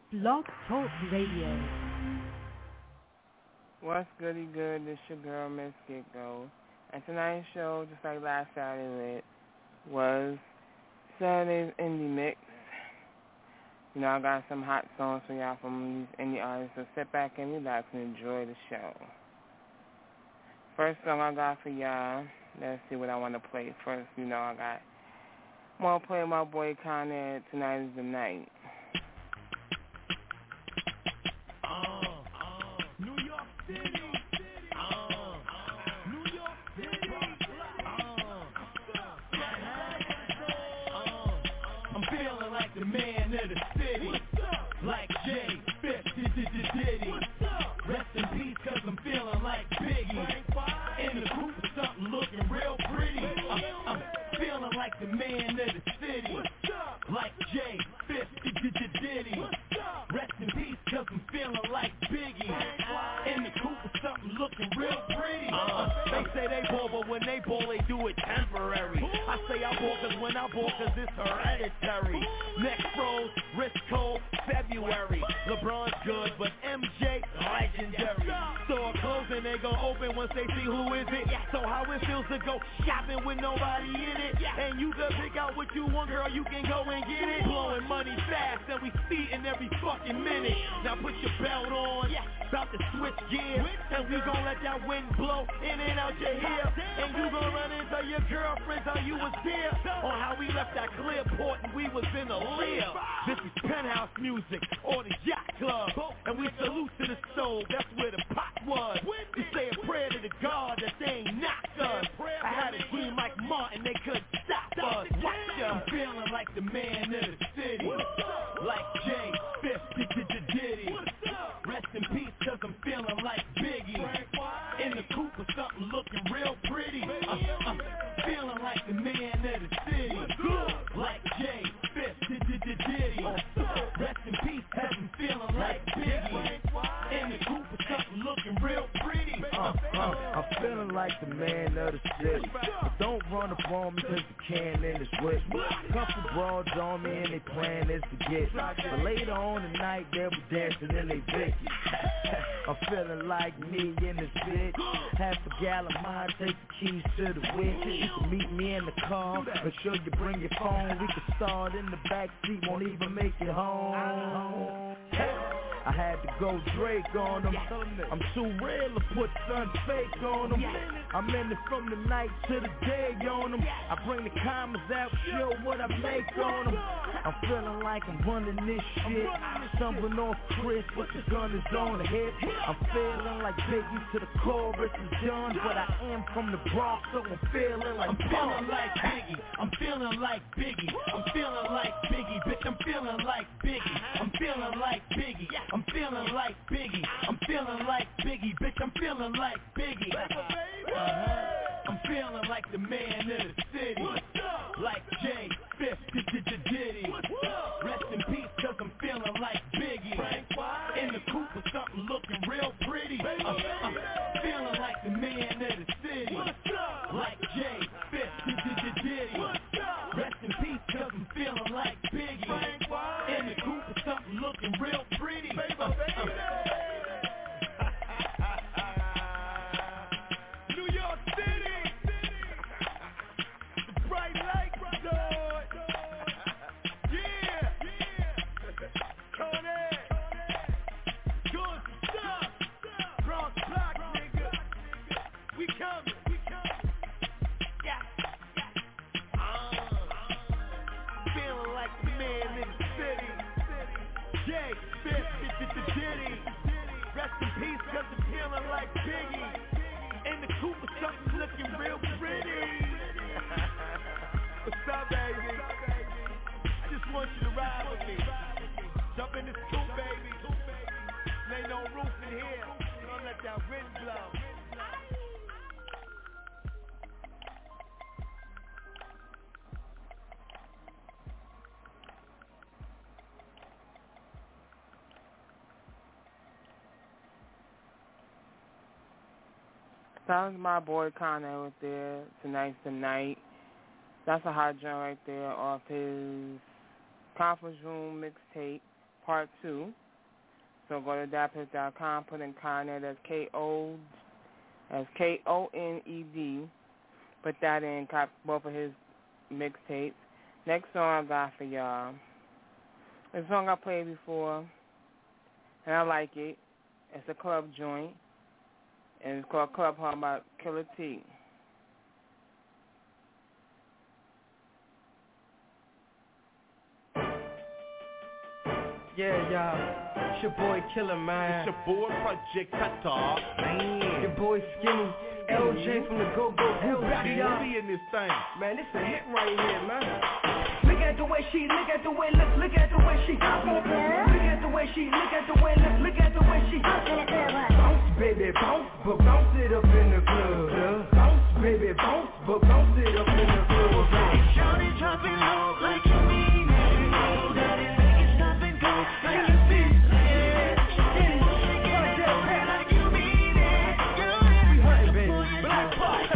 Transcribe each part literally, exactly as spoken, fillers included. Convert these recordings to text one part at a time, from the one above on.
Blog Talk Radio. What's goody good? This your girl, Miss Gecko. And tonight's show, just like last Saturday, was Saturday's Indie Mix. You know, I got some hot songs for y'all from these indie artists, so sit back and relax and enjoy the show. First song I got for y'all, let's see what I want to play. First, you know, I got, I want to play my boy Con Ed, Tonight is the Night. The man of the city, like Jay, fifty Diddy. Rest in peace, cause I'm feeling like Biggie. In the group with something looking real pretty. I'm, I'm feeling like the man of the city, like Jay, fifty Diddy. Rest in peace, cause I'm feeling like Biggie. In the group with something looking real pretty. Uh, they say they ball, but when they ball, they do it temporary. I say I ball, cause when I ball, cause it's hereditary. Next pros, wrist cold, February. LeBron's good, but M J, legendary. Store closing, they gon' open once they see who is it. So how it feels to go shopping with nobody in it. And you can pick out what you want, girl, you can go and get it. Blowing money fast, and we speeding every fucking minute. Now put your belt on, about to switch gears. And we gon' let that wind blow in and out your hair. And you gon' run into your girlfriends how you was there. On how we left that clear port and we was in the live. This is penthouse music or the yacht club. And we salute to the soul, that's where the pot was. We say a prayer to the God that they ain't knocked us. I had a dream like Martin, they couldn't stop us. Watch ya. I'm feeling like the man of the city, like Jay, fifty Diddy. Rest in peace, cause I'm feeling like Biggie. In the coupe with something looking real pretty. I'm, I'm feeling like the man of the city, like Jay, fifty Diddy. Rest in peace, cause I'm feeling like Biggie. In the coupe with something looking real pretty. Uh, uh, I'm feeling like the man of the city. But don't run up on me cause the cannon is with me. Couple broads on me and they plan is to get me. But later on tonight they'll be dancing in they Vicky. I'm feeling like me in this bitch. Half a gallon mine, take the keys to the whip. You can meet me in the car, make sure you bring your phone. We can start in the back seat, won't even make it home. I had to go Drake on them. I'm too real to put something fake on them. I'm in it from the night to the day on them. I bring the commas out, show what I make on them. I'm feeling like I'm running this shit. Stumbling off Chris, but the gun is on the hip. I'm feeling like Biggie to the chorus is done. But I am from the Bronx, so I'm feeling like I'm feeling like Biggie. I'm feeling like Biggie. I'm feeling like Biggie, bitch. I'm feeling like Biggie. I'm feeling like Biggie. I'm feeling like Biggie. I'm feeling like Biggie, bitch. I'm feeling like Biggie. Uh-huh. I'm feeling like the man of the city, like Jay, fifty Diddy. Rest in peace, cause I'm feeling like Biggie. In the coupe with something looking real pretty. I'm, I'm feeling like the man of the city, like Jay, fifty Diddy. Rest in peace, cause I'm feeling like Biggie. In the coupe with something looking real pretty. I'm, I'm New York City, the bright light, Lord. Yeah, Tony, good stuff. Bronx block, nigga. We coming, we coming. Yeah, uh, feeling like the man in the city. Jay, fifty Diddy. Rest in peace, cause I'm feeling like Biggie. In the coupe with something looking real pretty. What's up, baby? I just want you to ride with me. Jump in this coupe, baby. There ain't no roof in here, so don't let that wind blow. That was my boy Connor right there. Tonight's the night. That's a hot joint right there off his Conference Room mixtape part two. So go to dappers dot com, put in Koned, that's K O, that's K O N E D. Put that in, cop both of his mixtapes. Next song I got for y'all. It's a song I played before, and I like it. It's a club joint, and it's called Club Home by Killer T. Yeah, y'all. It's your boy Killer, man. It's your boy Project Qatar. Man. Your boy Skinny. L J from the Go Go Who back, y'all? in this thing. Man, this a hit right here, man. Look at the way she, look at the way, look, look at the way she. Look at the way she, look at the way, look, look at the way she. Bounce, baby, bounce, but bounce it up in the club. Bounce, baby, bounce, but bounce it up in the club. Shawty dropping low like you mean it. Know that it make it stop and go like you feel it. Like you mean it. Girl, we hunting, baby. Black boy.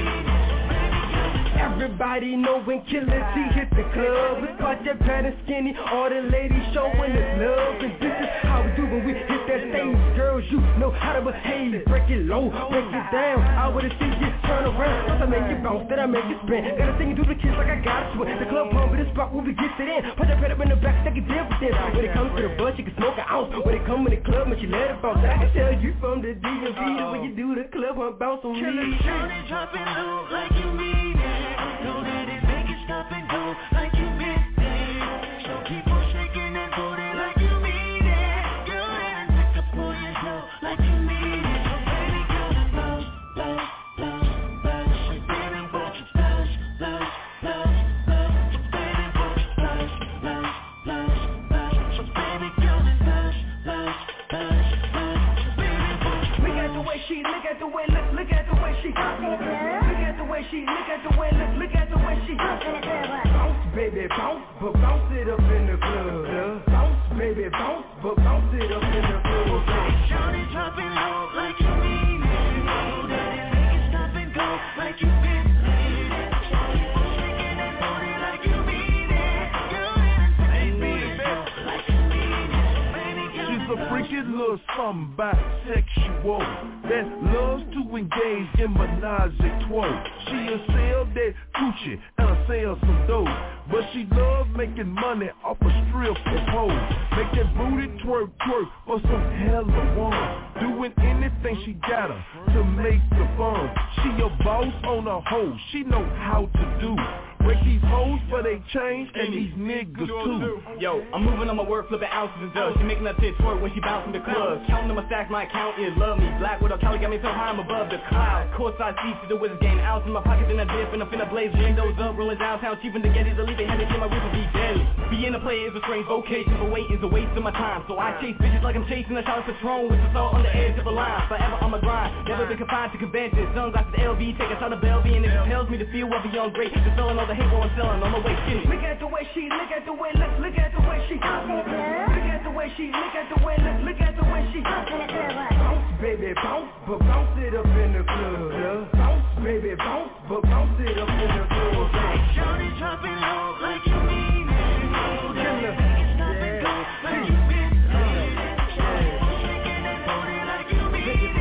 Everybody know when Killer T hit the club. We caught that pad and Skinny, all the ladies showing us love. And this is how we do when we hit that stage. Girls, you know how to behave. Break it low, break it down. I wanna see you turn around. Once I make it bounce, then I make it spin. Gotta sing it through the kids like I got to it. The club home, but the spot where we get it in. Put that pad up in the back, take it down for this. When it comes to the bus, you can smoke an ounce. When it come in the club, man, she let it bounce. And I can tell you from the D M V the way you do the club, I'm bounce on me. Shawty dropping low like you mean it. Know that it make it stop and go like you meant it. So keep on shaking that booty like you mean it. Girl, and pick up on yourself like you mean it. So baby, girl, bounce, bounce, bounce, bounce. So baby, bounce, bounce, bounce, bounce, bounce. So baby, bounce, bounce, bounce, bounce, bounce. So baby, girl, bounce, bounce, bounce, bounce. So baby, bounce. Look at the way she, look at the way, look, look at the way she. Look at the way she, look at the way, look, look at the way she. Bounce, baby, bounce, but bounce it up in the club. Bounce, baby, bounce, but bounce it up in the club. Shawty dropping low like you mean it. Know that it make it stop and go like you meant it. So keep on shaking that booty like you mean it. Girl, and booty like you mean it. Baby, girl, She's a freaking little something bisexual that loves to engage in menage a trois. She'll sell that coochie and I'll sell some dope, but she loves making money off a strip of hoes. Make that booty twerk twerk for some hella one. Doing anything she gotta to make the fun. She a boss on a hoe, she know how to do. Break these hoes for they change and these niggas too. Yo, I'm moving on my work, flipping ounces and dubs. She making that shit twerk when she bouncing the club. Counting on my stacks, my account is love me. Black widow, Cali got me so high I'm above the clouds. Courtside seats to the Wizards game. Ounce in my pocket, then I dip and I'm finna blaze windows up, rolling downtown, cheaping to get it. The lead they had to get my ripple be deadly. Being a player is a strange vocation, but wait is a waste of my time. So I chase bitches like I'm chasing a shot of Patron with the salt on the edge of a line. Forever on my grind, never been confined to conventions. Sunglasses L V, take a shot of Bellevue, and it compels me to feel well beyond great. Just selling all the hate while I'm selling on my way skinny. Look at the way she, look at the way, look, look at the way she. Look at the way she, look at the way, look, look at the way she. Bounce, baby, bounce, but bounce it up in the club. Bounce, baby, bounce, but bounce it up in the club. Shawty dropping low like you mean it. Know that it make it stop and go like you meant it. So keep on shaking that booty like you mean it.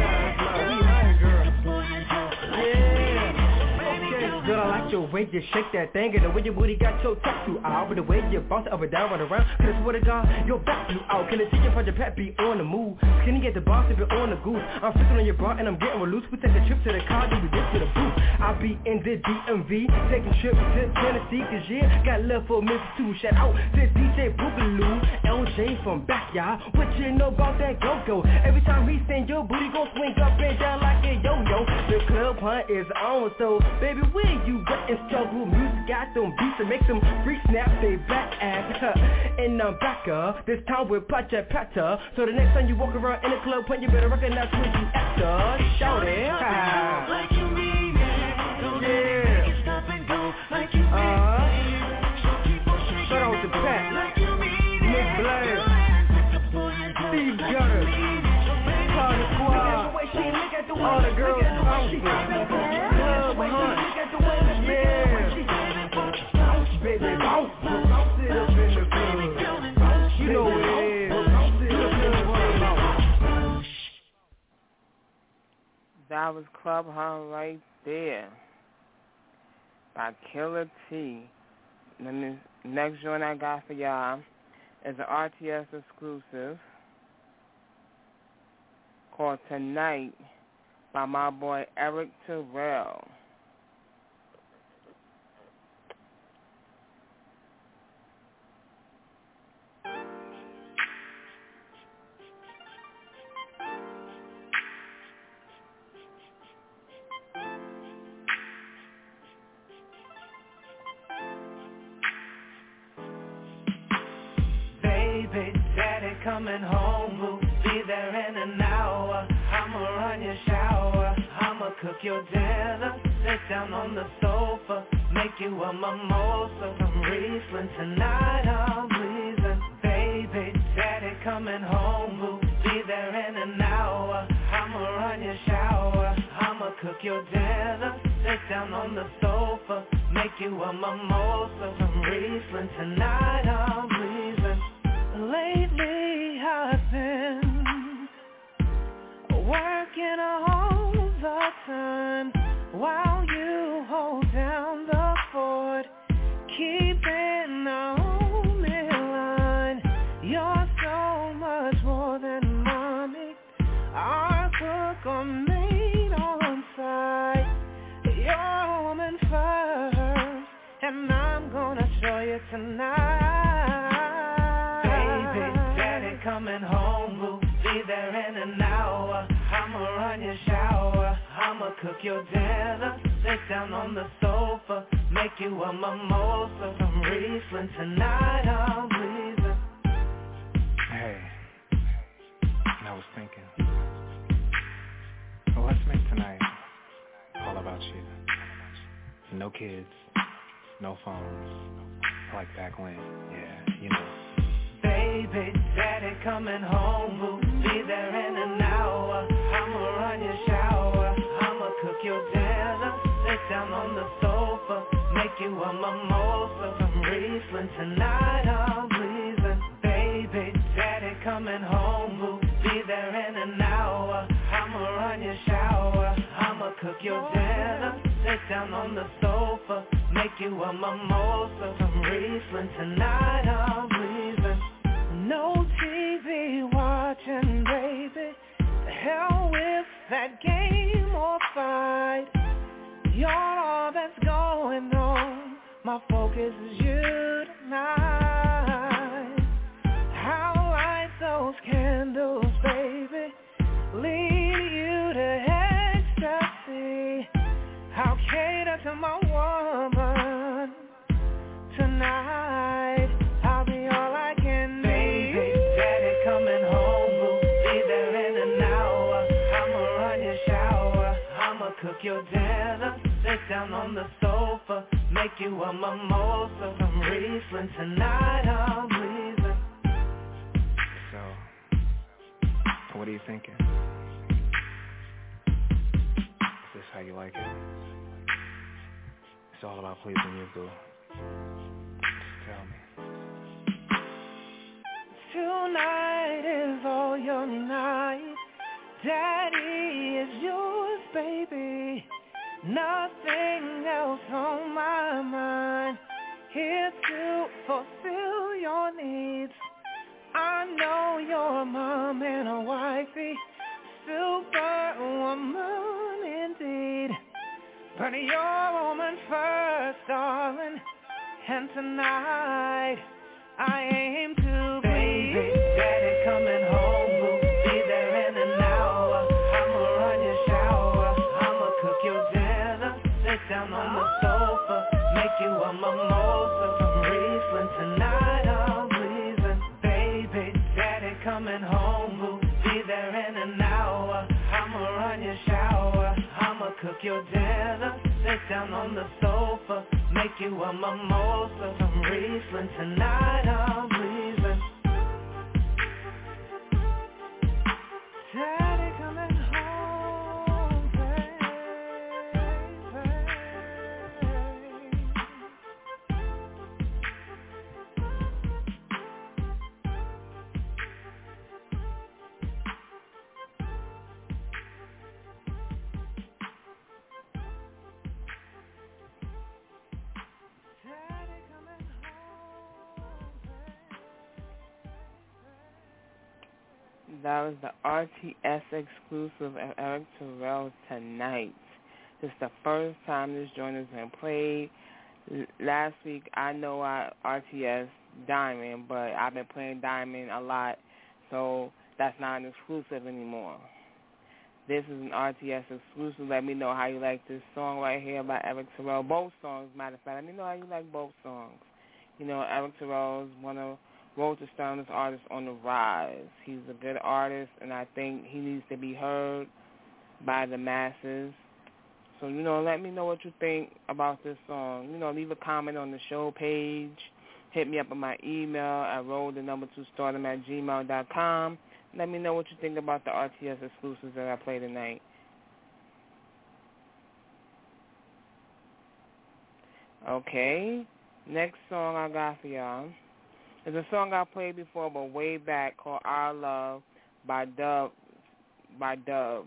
Girl, I like your way you shake that thing and the way your booty got your tattoo out. But the way you bounce up and down, run around, cause I swear to God, your back blew out. Can I see your project pet be on the move? Skinny get the boss if you're on the goose. I'm freaking on your bra and I'm getting real loose. We take a trip to the car, then we get to the booth. I be in the D M V, taking trips to Tennessee, cause yeah, got love for Memphis too. Shout out to D J Boogaloo, L J from Backyard. What you know about that go-go? Every time he sing, your booty gon' swing up and down like a yo-yo. The club hunt is on, so baby, where you wet and struggle? Music got them beats to make them freak snap they back ass. And I'm back up, this time with Pacha Pata. So the next time you walk around in the club, you better recognize who you after. Shout it. Like you mean it. Don't let it make it stop and go like you meant Uh-huh. it. So keep on shaking Shout out that to booty Pat. like you mean it. Nick Blair. Steve Steve Gutter. Party Squad. All the girls bouncing. Club hunt. Yeah. Bounce, baby, bounce. Bounce it up in the club. You know what it is. that was Club Her right there by Killer T. And then the next joint I got for y'all is an R T S exclusive called Tonight by my boy Eric Terrell. Coming home, we'll be there in an hour. I'ma run your shower, I'ma cook your dinner. Sit down on the sofa, make you a mimosa. Some Riesling tonight, I'm pleasing. Baby, daddy coming home, we'll be there in an hour. I'ma run your shower, I'ma cook your dinner. Sit down on the sofa, make you a mimosa. Some Riesling tonight, I'm pleasing. Lately I've been working all the time while you hold down the fort, keeping the homie line. You're so much more than mommy, our cook or maid on site. You're a woman first, and I'm gonna show you tonight. Coming home, we'll be there in an hour. I'ma run your shower, I'ma cook your dinner. Sit down on the sofa, make you a mimosa. Some Riesling tonight, I'm pleasing. Hey, and I was thinking, well, let's make tonight all about you. No kids, no phones, like back when, yeah, you know. Baby, daddy coming home, we'll be there in an hour. I'ma run your shower, I'ma cook your dinner. Sit down on the sofa, make you a mimosa. Some Riesling tonight, I'm pleasing. Baby, daddy coming home, we'll be there in an hour. I'ma run your shower, I'ma cook your dinner. Sit down on the sofa, make you a mimosa. Some Riesling tonight, I'm pleasing. No T V watching, baby. The hell with that game or fight. You're all that's going on. My focus is you tonight. I'll light those candles, baby. Lead you to ecstasy. I'll cater to my woman tonight. I'll be all I can be. Coming home, we'll be there in an hour. I'ma run your shower, I'ma cook your dinner. Sit down on the sofa, make you a mimosa. Some Riesling tonight, I'm pleasing. So, what are you thinking? Is this how you like it? It's all about pleasing you, boo. Just tell me. Tonight is all your night. Daddy is yours, baby. Nothing else on my mind. Here to fulfill your needs. I know you're a mom and a wifey, superwoman indeed. But you're a woman first, darling. And tonight I aim to be. Baby, daddy coming home, we'll be there in an hour. I'ma run your shower, I'ma cook your dinner. Sit down on the sofa, make you a mimosa. Some Riesling tonight, I'm pleasing. Baby, daddy coming home, we'll be there in an hour. I'ma run your shower, I'ma cook your dinner. Sit down on the sofa, make you a mimosa. Some Riesling tonight, I'm pleasing. Daddy coming home, baby. That was the R T S exclusive of Eric Terrell Tonight. This is the first time this joint has been played. L- last week, I know I R T S Diamond, but I've been playing Diamond a lot, so that's not an exclusive anymore. This is an R T S exclusive. Let me know how you like this song right here by Eric Terrell. Both songs, matter of fact. Let me know how you like both songs. You know, Eric Terrell is one of world's strongest artists on the rise. He's a good artist, and I think he needs to be heard by the masses. So, you know, let me know what you think about this song. You know, leave a comment on the show page. Hit me up on my email at roll the number two stardom at gmail dot com. Let me know what you think about the R T S exclusives that I play tonight. Okay, next song I got for y'all is a song I played before, but way back, called Our Love by Dub. By Dub.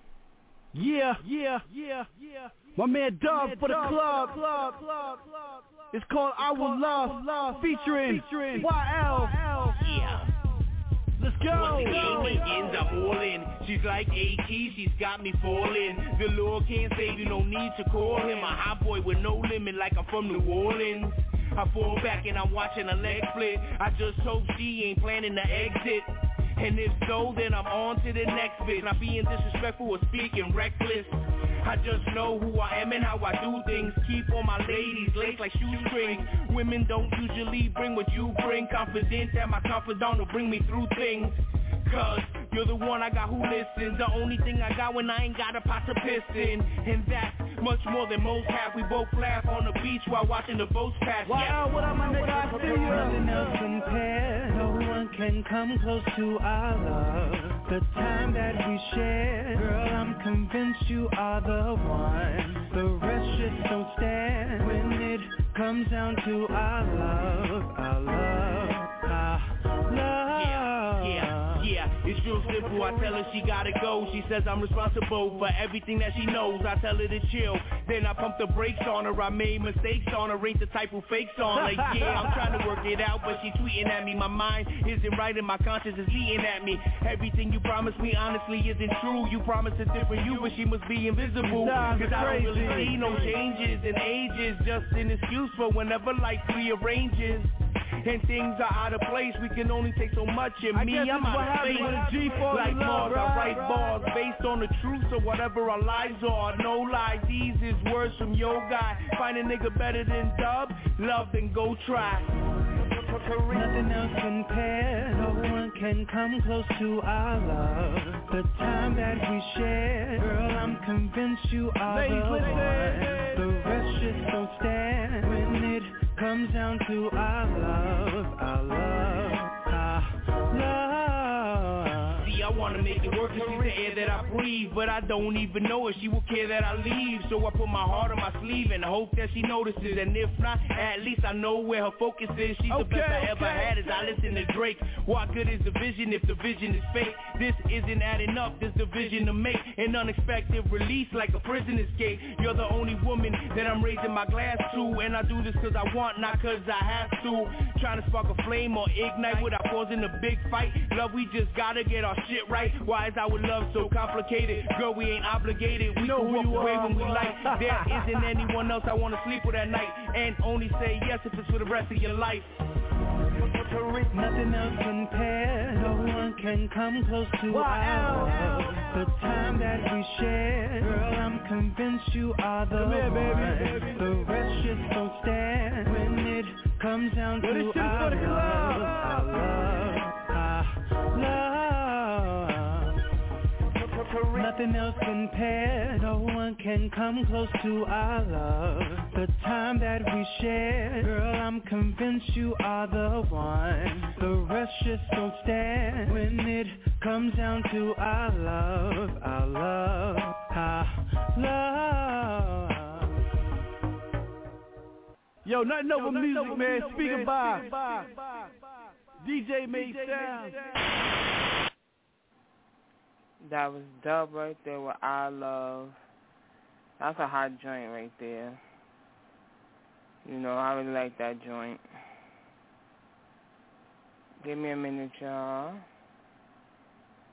Yeah, yeah, yeah, yeah. My man Dub for the club. club, club, club. It's called I Will Love, love featuring, featuring Y L. Yeah. Let's go. Once the game begins, I'm all in. She's like AT, she's got me falling. The Lord can't save you, no need to call him. A hot boy with no limit, like I'm from New Orleans. I fall back and I'm watching a leg split. I just hope she ain't planning to exit. And if so, then I'm on to the next bit. Not being disrespectful or speaking reckless. I just know who I am and how I do things. Keep all my ladies laced like shoestrings. Women don't usually bring what you bring. Confident that my confidant will bring me through things. Cause you're the one I got who listens. The only thing I got when I ain't got a pot to piss in. And that's much more than most have. We both laugh on the beach while watching the boats pass. Wow, what am I nigga? I see you. Nothing else compared. No one can come close to our love. The time that we share, girl, I'm convinced you are the one. The rest just don't stand when it comes down to our love, our love, our love. Yeah, yeah, yeah. It's real simple. I tell her she gotta go. She says I'm responsible for everything that she knows. I tell her to chill. Then I pump the brakes on her. I made mistakes on her. Ain't the type who fakes on her. Yeah, I'm trying to work it out, but she tweeting at me. My mind isn't right and my conscience is eating at me. Everything you promised me honestly isn't true. You promised a different you, but she must be invisible. Cause I don't really see no changes in ages. Just an excuse for whenever life rearranges. And things are out of place, we can only take so much. And I me, guess I'm it's what out of happens space. when a G falls Like in love, Mars, I right? write bars based on the truth. So whatever our lies are, no lies. These is words from your guy. Find a nigga better than Dub, love then go try. Nothing else compared. No one can come close to our love. The time that we share, girl, I'm convinced you are Ladies, the listen. one. The rest just don't stand when it comes down to our love, our love, our love. See, I wanna make it work, 'cause she's the air that I breathe. But I don't even know if she will care that I leave. So I put my heart on my sleeve and hope that she notices. And if not, at least I know where her focus is. She's Okay, the best I ever okay. had as I listen to Drake. What good is the vision if the vision is fake? This isn't adding up, this division to make an unexpected release like a prison escape. You're the only woman that I'm raising my glass to. And I do this 'cause I want, not 'cause I have to. Trying to spark a flame or ignite without causing a big fight. Love, we just gotta get our shit right. Why is our love so complicated? Girl, we ain't obligated. We know can who walk you away are. when we like. There isn't anyone else I wanna sleep with at night. And only say yes if it's for the rest of your life. Nothing else compared. No one can come close to our love. The time that we share, girl, I'm convinced you are the Come here, baby, one. baby. The rest just don't stand when it comes down Yo, this to shit's our for the club. love, our love, our love. Nothing else compared. No one can come close to our love. The time that we share, girl, I'm convinced you are the one. The rest just don't stand when it comes down to our love, our love, our love. Yo, nothing over music, man. Speaker by D J made sound. That was Dub right there with I Love. That's a hot joint right there. You know, I really like that joint. Give me a minute, y'all.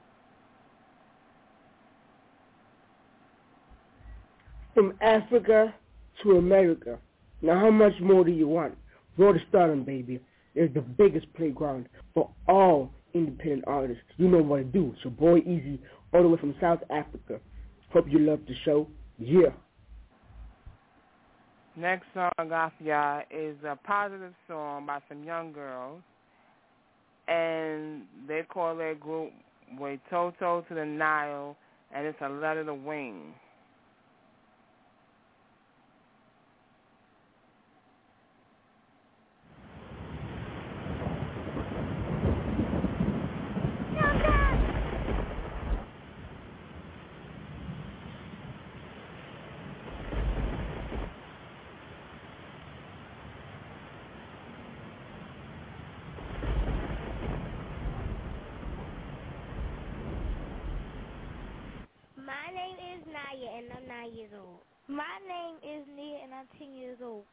From Africa to America. Now how much more do you want? Road to Stardom, baby. It's the biggest playground for all independent artists. You know what to do. It's your boy Easy, all the way from South Africa. Hope you love the show. Yeah. Next song I got for y'all is a positive song by some young girls. And they call their group Way Toto to the Nile, and it's a letter to Wing. My name is Naya, and I'm nine years old. My name is Nia, and I'm ten years old.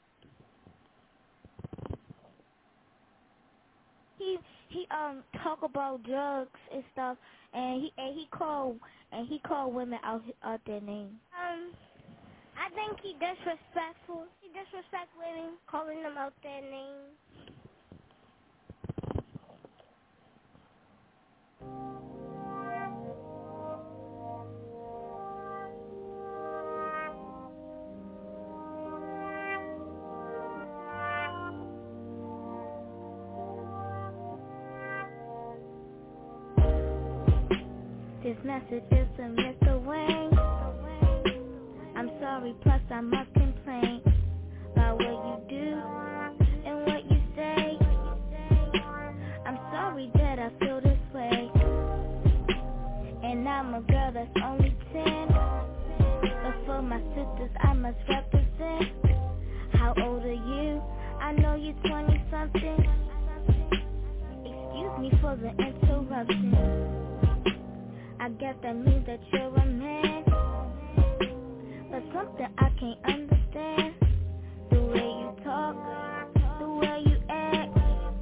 He he um talk about drugs and stuff, and he and he call and he call women out out their name. Um, I think he disrespectful. He disrespect women, calling them out their name. This message is to Mister Wayne. I'm sorry, plus I must complain about what you do and what you say. I'm sorry that I feel this way, and I'm a girl that's only ten, but for my sisters I must represent. How old are you? I know you're twenty something. Excuse me for the interruption. I guess that means that you're a man, but something I can't understand. The way you talk, the way you act,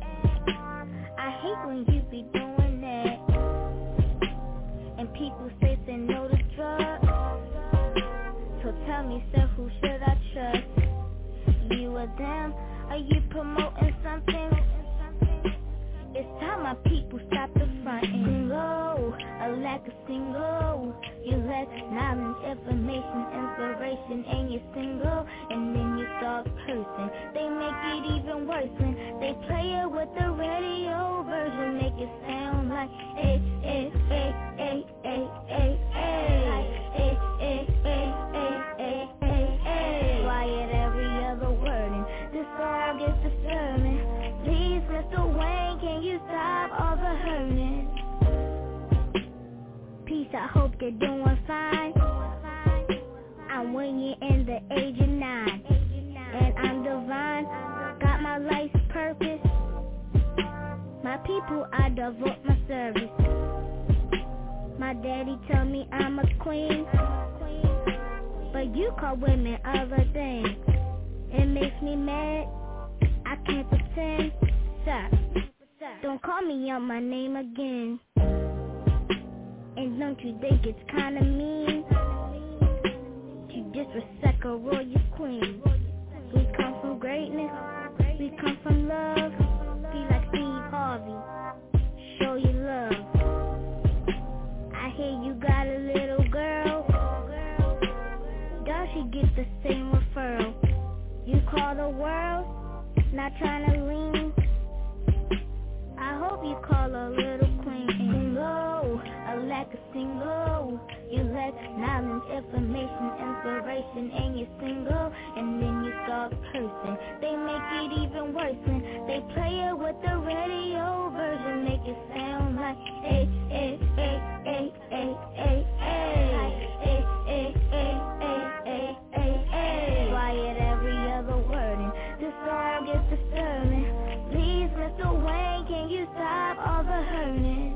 I hate when you be doing that. And people say say no to drugs, so tell me, sir, who should I trust? You or them? Are you promoting something? It's time my people stop the frontin'. Single, a lack of single. You lack knowledge, information, inspiration, and you're single. And then you start cursing. They make it even worse when they play it with the radio version. Make it sound like eh, eh, eh, eh, eh, eh, eh, eh, eh, eh, eh, eh, eh. Quiet every other word, and this song gets disturbing. Please, Mister Wayne, can you stop all the hurting? Peace, I hope you're doing fine. I'm Wayne in the age of nine, and I'm divine. Got my life's purpose. My people, I devote my service. My daddy tell me I'm a queen, but you call women other things. It makes me mad. I can't pretend. Stop. Don't call me out my name again. And don't you think it's kinda mean to disrespect a royal queen? We come from greatness. We come from love. Be like Steve Harvey. Show you love. I hear you got a little girl. Does she get the same referral? You call the world, not trying to lean. I hope you call a little queen. Single, a lack of single. You lack knowledge, information, inspiration, and you're single. And then you start cursing. They make it even worse when they play it with the radio version. Make it sound like eh, eh, eh, eh, eh, eh, eh, eh, eh, eh, eh, eh, eh. Quiet every other word, and this song gets disturbing. Please, Mister Wayne, can you stop all the hurting?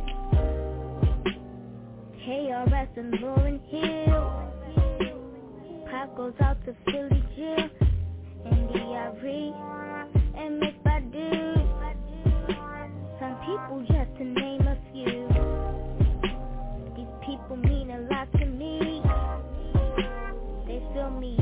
K R S and Lauryn Hill. Pop goes out to Philly Jill, and D R E, and Miss Badu. Some people, just to name a few. These people mean a lot to me. They fill me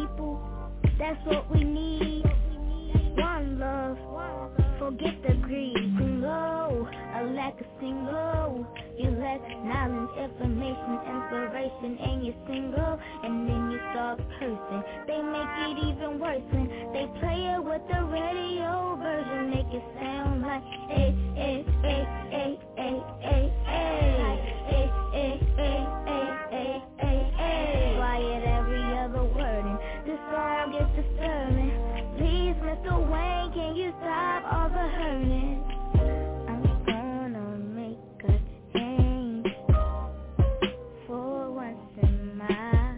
people, that's what we need. One love, forget the greed. Single, a lack of single. You lack knowledge, information, inspiration, and you're single. And then you start cursing. They make it even worse when they play it with the radio version. Make it sound like eh, eh, eh, eh, eh, eh, eh, eh, eh, eh, eh, eh, eh. Quiet every other word and the song gets disturbing. Please, Mister Wayne, can you stop all the hurting? I'm gonna make a change for once in my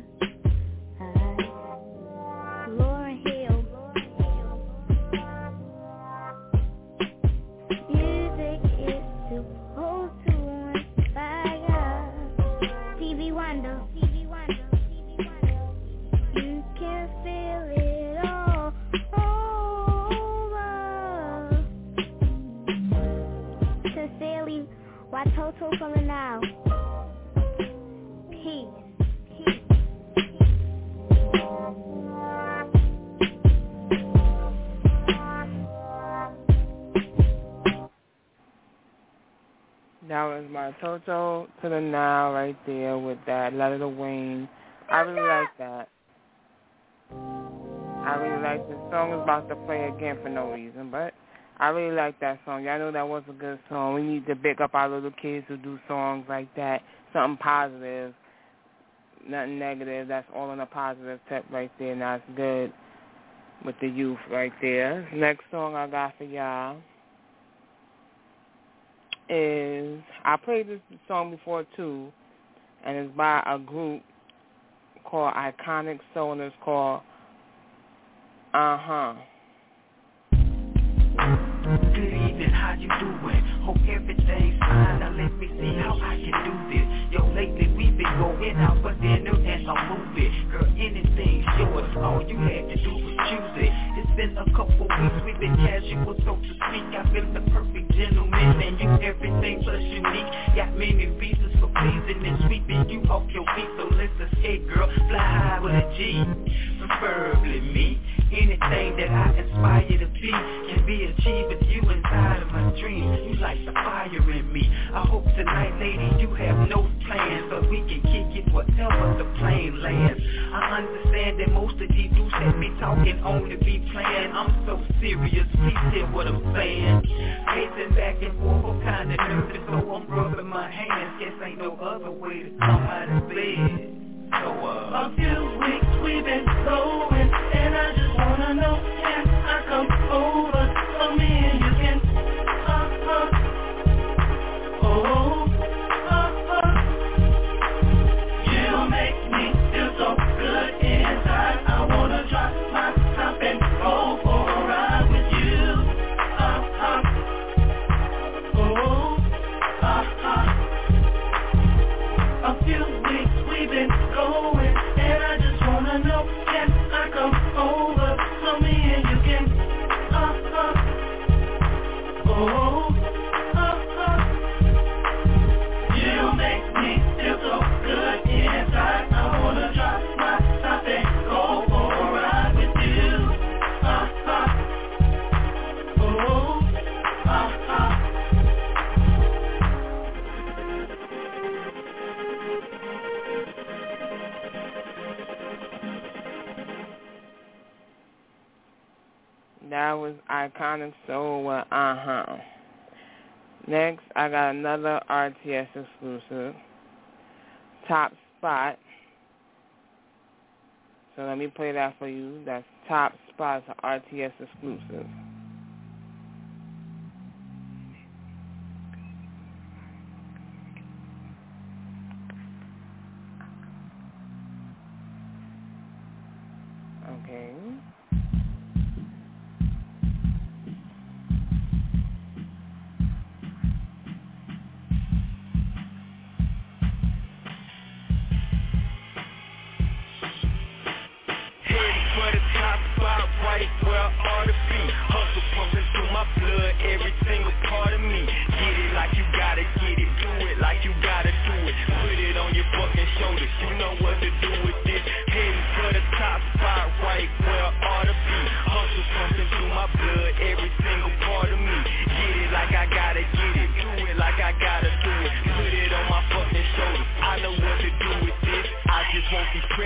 life. Lauryn Hill. Music is supposed to inspire. Stevie Wonder. You can feel it all over. Sincerely, Watoto from the now. Peace. That was my Toto to the now right there with that Letter to Wayne. I really like that. I really like this song. Is about to play again for no reason, but I really like that song. Y'all know that was a good song. We need to pick up our little kids who do songs like that. Something positive, nothing negative. That's all on a positive tip right there. And that's good with the youth right there. Next song I got for y'all is, I played this song before too, and it's by a group called Iconic Soul, and it's called Uh-huh. Good evening, how you doing? Hope everything's fine. Now let me see how I can do this. Yo, lately we been going out for dinner and a movie. Girl, anything's yours. All you had to do was choose it. It's been a couple weeks, we've been casual, so to speak. I've been the perfect gentleman, and you everything plus unique. Got many reasons for pleasing and sweeping you off your feet. So let's escape, girl. Fly high with a G, preferably me. Anything that I aspire to be can be achieved with you inside of my dreams. You like the fire in me. I hope tonight, lady, you have no plans, but we can kick it whatever the plane lands. I understand that most of these dudes that be talking only be playing. I'm so serious, please hear what I'm saying. Pacing back and forth, I'm kinda nervous, so I'm rubbing my hands. Guess ain't no other way to come out of bed. So, uh, a few weeks we've been going, and I just wanna know, can I come over so me and you can, uh, uh, oh, uh, uh, you make me feel so good inside. I wanna drop my top and go for a ride with you, uh, uh, oh, uh, uh, a few weeks we've been going, and I just wanna know, can I come over so me and you can, uh, uh, oh, uh, uh, you make me feel so good inside. I wanna drop my top and go for a ride with you, uh, uh, oh, uh, uh. That was Iconic Soul with Uh-huh. Next, I got another R T S exclusive, Top Spot. So let me play that for you. That's Top Spot, an R T S exclusive. Okay. Right where I ought to be. Hustle pumping through my blood, every single part of me. Get it like you gotta get it, do it like you gotta do it. Put it on your fucking shoulders, you know what to do with this. Heading for the top spot,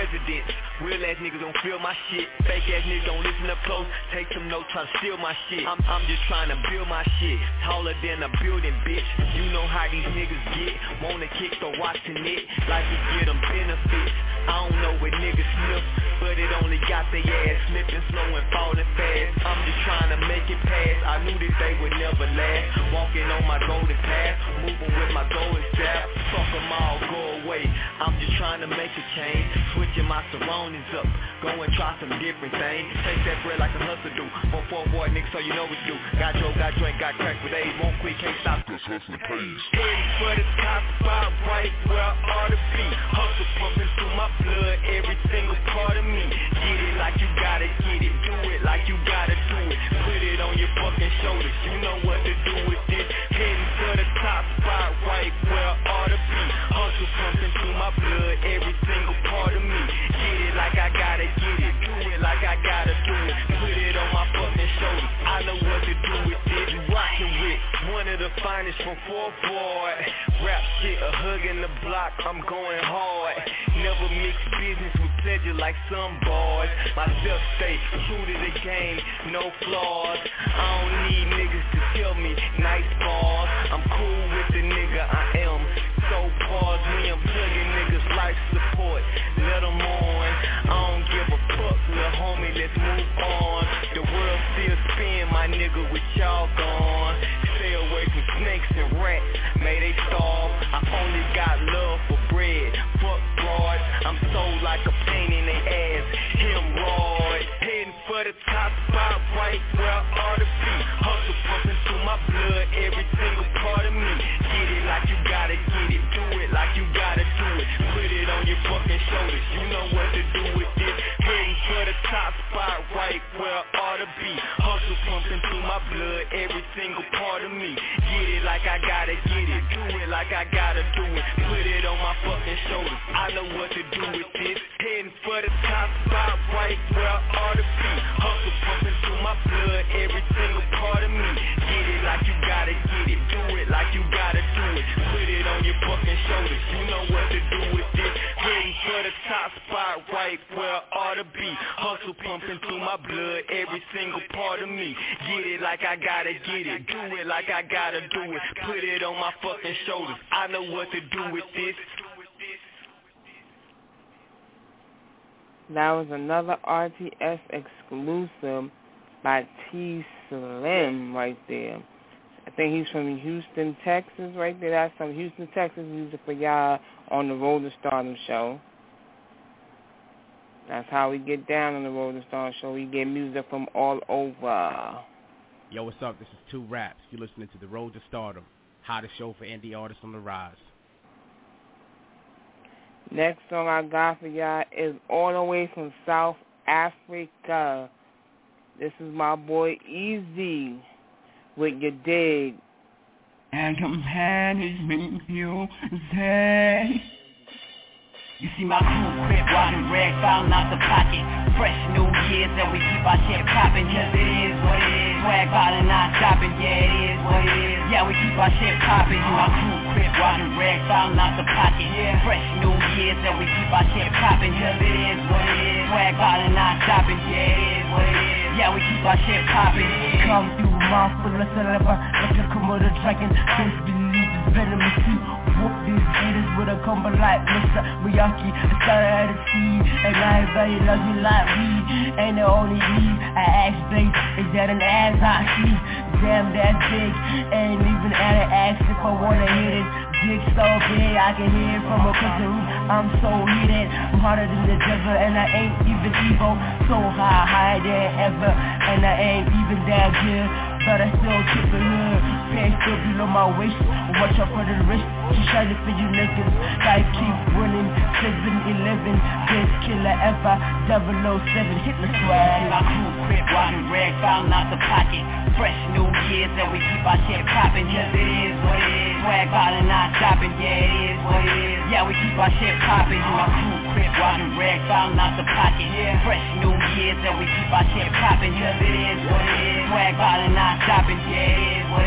presidents. Real ass niggas don't feel my shit. Fake ass niggas don't listen up close. Take some notes, try to steal my shit. I'm, I'm just trying to build my shit. Taller than a building, bitch. You know how these niggas get. Wanna kick the watching it. Like to get them benefits. I don't know what niggas sniff, but it only got their ass slipping slow and falling fast. I'm just trying to make it past. I knew that they would never last. Walking on my golden path, moving with my golden staff. Fuck them all, go away. I'm just trying to make a change. Switching my surroundings up. Go and try some different things. Take that bread like a hustler do. Four four boy nigga, so you know what to do. Got drove, got drink, got crack with age. Won't quit, can't stop. This hustle pays. Heading for the top spot, right where I ought to be. Hustle pumping through my blood, every single part of me. Get it like you gotta get it. Do it like you gotta do it. Put it on your fucking shoulders. You know what to do with this. Heading for the top spot, right where I ought to be. Hustle pumping through my blood, every single part of me. Get it like I gotta get it. Do it like I gotta do it. Put it on my fucking shoulders. I know what to do with this. You rockin' with one of the finest from four boy. Rap shit, a hug in the block, I'm going hard. Never mix business with pleasure like some boys. Myself stay true to the game, no flaws. I don't need niggas to tell me nice bars. I'm cool with the nigga I am. So pause me, I'm plugging niggas life support. Let them on. I don't give a fuck, little homie, let's move on. The world still spin, my nigga, with y'all gone. Stay away from snakes and rats, may they starve. I only got love for bread, fuck broad. I'm sold like a pain in they ass, hemorrhoid. Heading for the top spot, right where I ought to be. Hustle pumping through my blood, every single part of me. Get it like you gotta get it, do it like you gotta do it. Put it on your fucking shoulders, you know what to do with this. Heading for the top spot, right where I ought to be. Hustle pumping through my blood, every single part of me. Get it like I gotta get it, do it like I gotta do it. Put it on my fucking shoulders, I know what to do with this. Heading for the top spot, right where I ought to be. Hustle pumping through my blood, every single part of me. Get it like you gotta get it, do it like you gotta do it. Put it on your fucking shoulders, you know what to do with this. Heading for the top spot, right where I ought to be. Hustle pumping through my blood, every single part of me. Get it like I gotta get it, do it like I gotta do it. Put it on my fucking shoulders, I know what to do with this. That was another R T S exclusive by T Slim right there. I think he's from Houston, Texas right there. That's some Houston, Texas music for y'all on the Road to Stardom show. That's how we get down on the Road to Stardom show. We get music from all over. Yo, what's up? This is Two Raps. You're listening to the Road to Stardom, hottest show for indie artists on the rise. Next song I got for y'all is all the way from South Africa. This is my boy Easy with Your Dig. And companions you say. You see my crew crib, riding rag, found out the pocket. Fresh new years and we keep our shit poppin'. Yes, it is what it is. Swag ballin', not shopping. Yeah, it is what it is. Yeah, we keep our shit poppin'. You my crew crib, riding rag, found out the pocket. Yeah. Fresh new years and we keep our shit poppin'. Yes, it is what it is. Swag ballin', not shopping. Yeah, it is what it is. Yeah, we keep our shit poppin'. Come through, mouth full of saliva, like a Komodo dragon. Don't believe it's venomous too. Whoop these haters with a combo like Mister Miyaki. I started at the sea, and everybody loves me like weed. Ain't the only need. I ask base, is that an ass I see? Damn, that's big. Ain't even at an ass if I wanna hit it. Dick so big, I can hear it from a prison room. I'm so heated, I'm harder than the devil, and I ain't even evil. So high, higher than ever, and I ain't even that good. But I still keep it hood. Pants still below my waist. Watch out for the wrist. She shining for you niggas. Gotta keep winning. seven eleven, best killer ever. double oh seven, hit the swag. My crew crib, riding rag, found out the pocket. Fresh new years and we keep our shit poppin'. Yes, it is what it is. Swag ballin', not shopping. Yeah, it is what it is. Yeah, we keep our shit poppin'. My crew crib, riding rag, found out the pocket. Yeah. Fresh new years and we keep our shit poppin'. Yes, it is what it is. Swag ballin', not shopping. Yeah, it is what it is.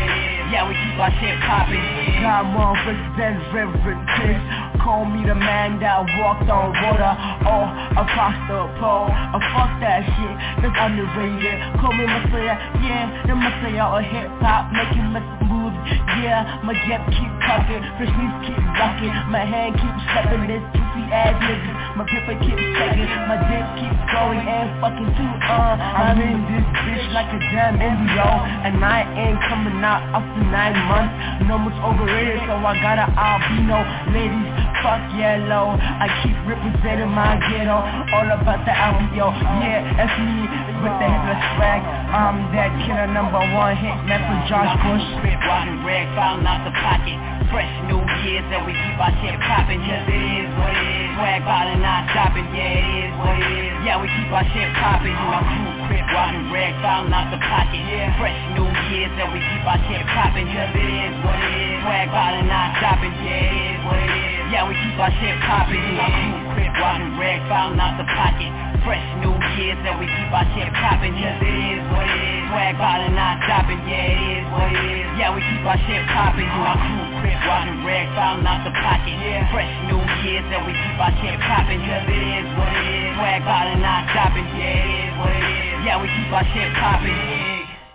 Yeah, we keep our shit poppin'. God motherfuckers and reverend kids. Call me the man that walked on water or across the pole. Oh, fuck that shit, that's underrated. Call me Messiah, yeah, the Messiah of hip-hop, making my moves. Yeah, my jet keep talking, fish knees keep rocking. My hand keeps stepping, this pussy ass niggas. My paper keeps checking, my dick keeps going and fucking too, uh I'm in this bitch like a damn embryo, and I ain't coming out after nine months. No much overrated, so I got an albino. Ladies, fuck yellow, I keep representing my ghetto. All about the albino, yeah, that's me with the headless swag. I'm that killer number one hit man for Josh Bush. Spit rotten rag, found out the pocket. Fresh new years and we keep our shit poppin'. Just it is what it is. Swag ballin', not stoppin'. Yeah, it is what it is. Yeah, we keep our shit poppin'. My crew crib, rotten rag, found out the pocket. Yeah, fresh new years and we keep our shit poppin'. Just it is what it is. Swag ballin', not stoppin'. Yeah, it is what it is. Yeah, we keep our shit poppin'. My crew crib, rotten rag, found out the pocket. Fresh new years and we keep our shit poppin'. Just it is what it is. Swag ballin', not stoppin'. Yeah, it is what it is. Yeah, we keep our shit poppin'. My crew crib, rotten rag, found out the pocket. Yeah, fresh new years and we keep our shit poppin'. Just it is what it is. Swag ballin', not stoppin'. Yeah, it is what it is. Yeah, we keep our shit poppin'.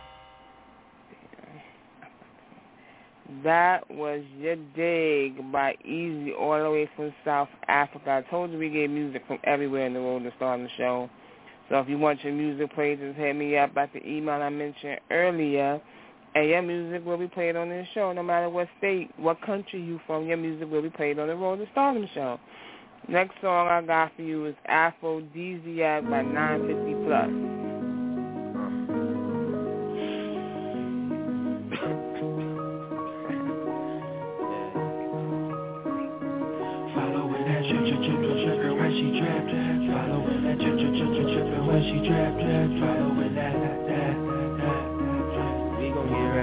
That was Your Dig by Easy, all the way from South Africa. I told you we get music from everywhere in the world to start the show. So if you want your music played, just hit me up at the email I mentioned earlier. And your music will be played on this show, no matter what state, what country you from. Your music will be played on the Road to Stardom show. Next song I got for you is Aphrodisiac by nine fifty plus. When she drip, following that drip, drip, drip, drip, drippin' when she drip, drip, following that, that, that, that, we gon' get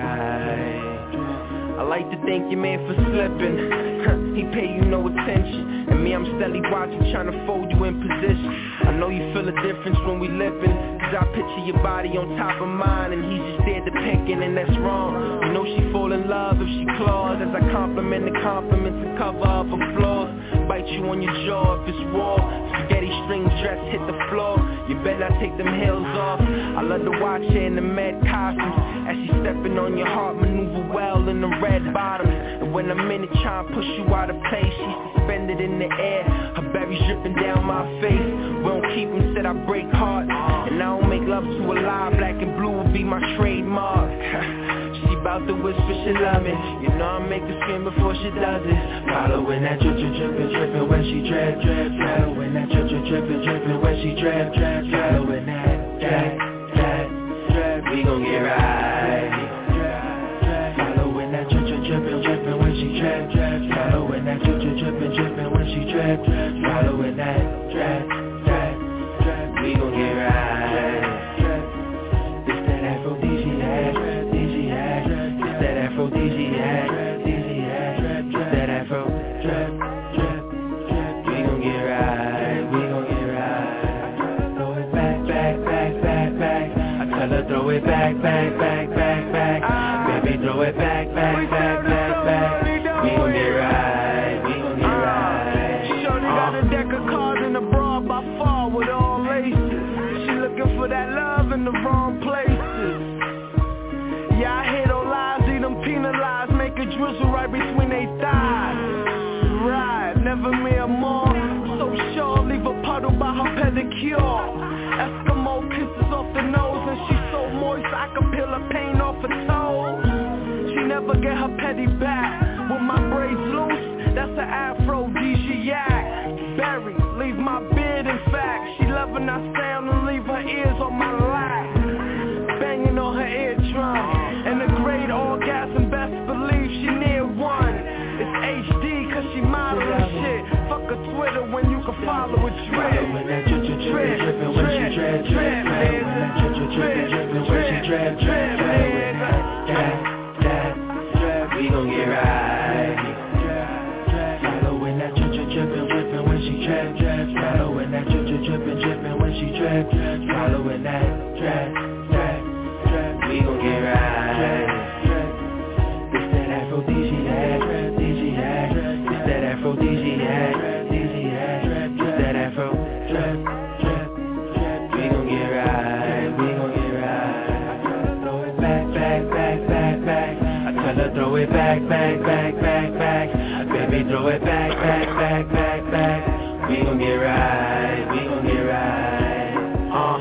right. I like to thank your man for slipping. He pay you no attention, and me I'm steadily watching, trying to fold you in position. I know you feel a difference when we lippin', cause I picture your body on top of mine, and he's just there depicting, and that's wrong. You know she fall in love if she claws, as I compliment the compliments and cover up her flaws. Bite you on your jaw if it's raw. Spaghetti string dress hit the floor. You better not take them heels off. I love to watch her in the mad costumes, as she stepping on your heart, maneuver well in the red bottoms. And when I'm in it trying to push you out of place, she's suspended in the air, her berries dripping down my face. We don't keep them, said I break hearts, and I don't make love to a lie. Black and blue will be my trademark. She bout to whisper she love me, you know I make her scream before she does it. Following that drip, drip, drippin', drippin' when she drip, drip, following that drip, drip, drippin', drippin' when she drip, drip, following that, that, that, drip, we gon' get right. Following that drip, drip, drippin', drippin' when she drip, drip, following that drip, drip, drippin', drippin' when she drip, drip, following that, drip, drip, drip, we gon' get right. This that aphrodisiac, aphrodisiac, this that aphrodisiac, aphrodisiac, this that afro, drip, drip, drip, we gon' get right, we gon' get right. Throw it back, back, back, back, back. I tell her throw it back, back, back, back, back. Baby throw it back, back, back, back, back. We gon' get right, we gon' get right. Shorty got a deck of cards in the bra by far with all laces. She looking for that love in the wrong places. Yeah, I hear those lies, see them penalized, make a drizzle right between they thighs. Right, never mere more. So sure, leave a puddle by her pedicure. Eskimo kisses off the nose, and she's so moist I can peel her paint off her toes. She never get her petty back. With my braids loose, that's an aphrodisiac. Berry, leave my beard in fact. She loving our sound and leave her ears on my lap. Banging on her eardrum, and a great orgasm, best believe she near one. It's H D cause she model and shit. Fuck a Twitter when you can follow a drip. Following that drip, drip, drip, drippin' when she drip, drip, following that drip, drip, drippin', drippin' when she drip, drip, following that, that, that, drip, we gon' get right. Following that drip, drip, drippin', drippin' when she drip, drip, following that drip, drip, drippin', drippin' when she drip, drip, following that, drip, drip, drip, we gon' get right. it back, back, back, back, back. Baby, throw it back, back, back, back, back. We gon' get right, we gon' get right. Uh.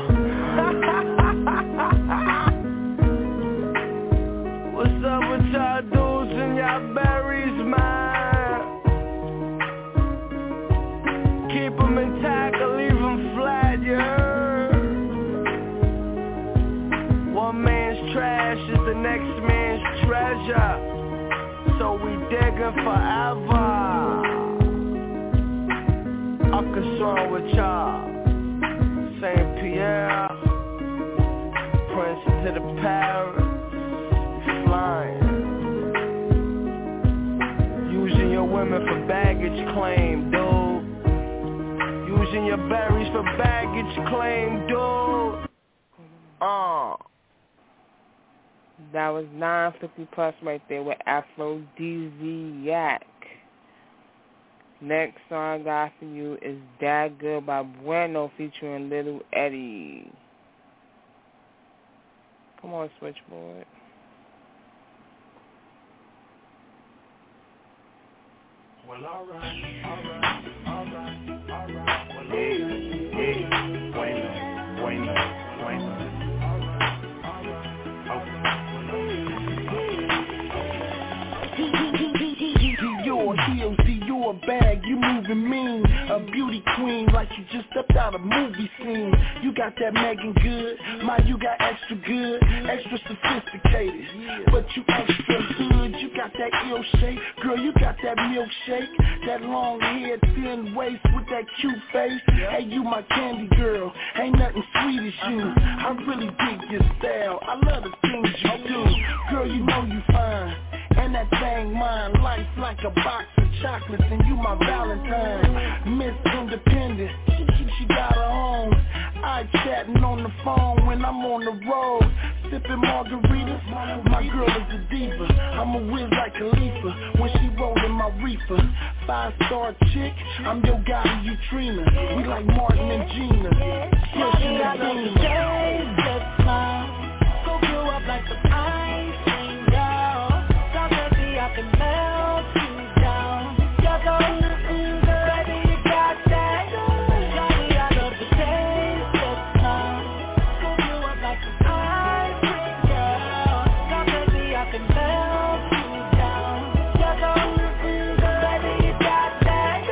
What's up with y'all dudes and y'all berries, man? Keep them intact or leave them flat, you heard? One man's trash is the next man's treasure, so we digging forever. I'm concerned with y'all. Saint Pierre, Prince to the Paris, flying. Using your women for baggage claim, dude. Using your berries for baggage claim, dude. Uh. That was nine fifty plus right there with Aphrodisiac. Next song I got for you is That Good by Bueno featuring Little Eddie. Come on, switchboard. Well, alright, alright, alright, alright. Well, hey, hey, bueno, bueno, bueno. You're a heel, see you're a bag, you moving mean. A beauty queen like you just stepped out a movie scene. You got that Megan good, my you got extra good, extra sophisticated, but you extra hood. You got that ill shape, girl, you got that milkshake, that long hair, thin waist with that cute face. Hey, you my candy girl, ain't nothing sweet as you. I really dig your style, I love the things you do. Girl, you know you fine, and that thing mine. Life like a box of chocolates, and you my Valentine. Miss Independent, she, she, she got her own. I chatting on the phone when I'm on the road, sipping margaritas. My girl is a diva, I'm a whiz like Khalifa when she rollin' my reefer. Five star chick, I'm your guy, you Trina. We like Martin and Gina. Pushing the beam. Scoop you up like the ice cream down. Stop at me, I can melt you down. Just go, mm-mm, baby, you got that. Johnny, I love the taste of time. Scoop you up like the ice cream down. Stop at me, I can melt you down. Just go, mm-mm, baby, you got that.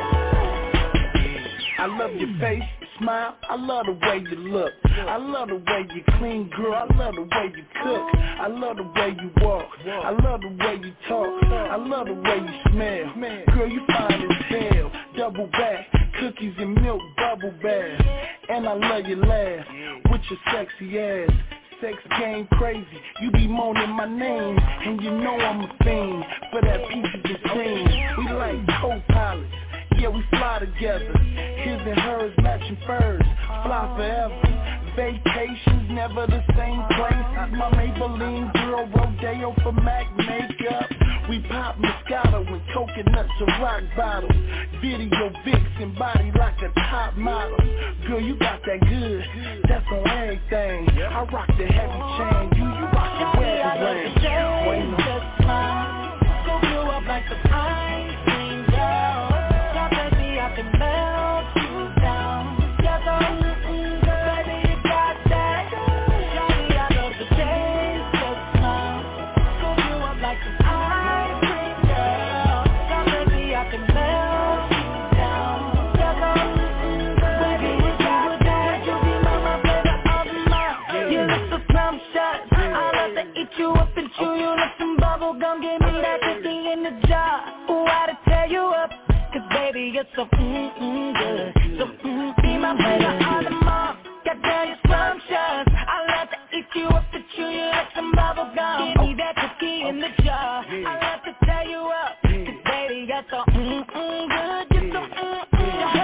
I love your face, smile, I love the way you look. I love the way you clean, girl, I love the way you cook. I love the way you walk, I love the way you talk. I love the way you smell, girl, you fine as hell. Double back, cookies and milk, bubble bath. And I love your laugh, with your sexy ass. Sex game crazy, you be moaning my name, and you know I'm a fiend for that piece of the scene. We like co-pilots, yeah, we fly together. His and hers matching furs, fly forever. Vacations never the same place as my Maybelline girl, Rodeo for Mac makeup. We pop Moscato and coconuts and rock bottles. Video vixen, body like a top model. Girl, you got that good, that's on everything. I rock the heavy chain, you, you rock the wedding ring. Wait a minute. Scoop you up like the ice cream down. Stop at me, I can melt you down. Just go, mm-mm, baby, you got that. Johnny, I love the taste of time. Scoop you up like the ice cream down. Stop at me, I can melt you down. Just go, mm-mm, baby, you got that. You be my, my baby, all the mine. You look so scrumptious, I love to eat you up and chew you like some bubble gum. Give me that fifty in the jar. Ooh, I to tear you up, cause baby, you're so mm-mm good. So mm, be my baby, all the mom. Goddamn, you're scrumptious. I love to eat you up and chew you like some bubble gum. Give me that cookie in the jar. I love to tear you up, cause baby, you're so mm-mm good. You're so mm-mm good.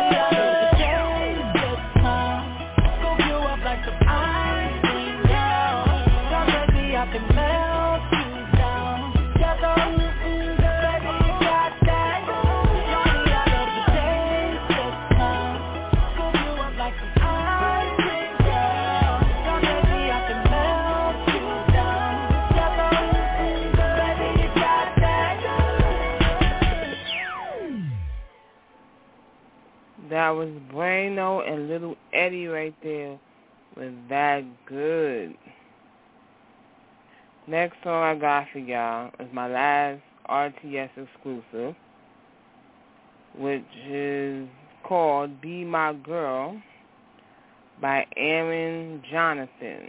Scoop you up like some ice cream down. Stop at me, I can melt you down. Just go, mm-mm, baby, you got that. Johnny, I love the taste of time. Scoop you up like some ice cream down. Stop at me, I can melt you down. Just go, mm-mm, baby, you got that. that was Bueno and Little Eddie right there with That Good. Next song I got for y'all is my last R T S exclusive, which is called Be My Girl by Aaron Jonathan.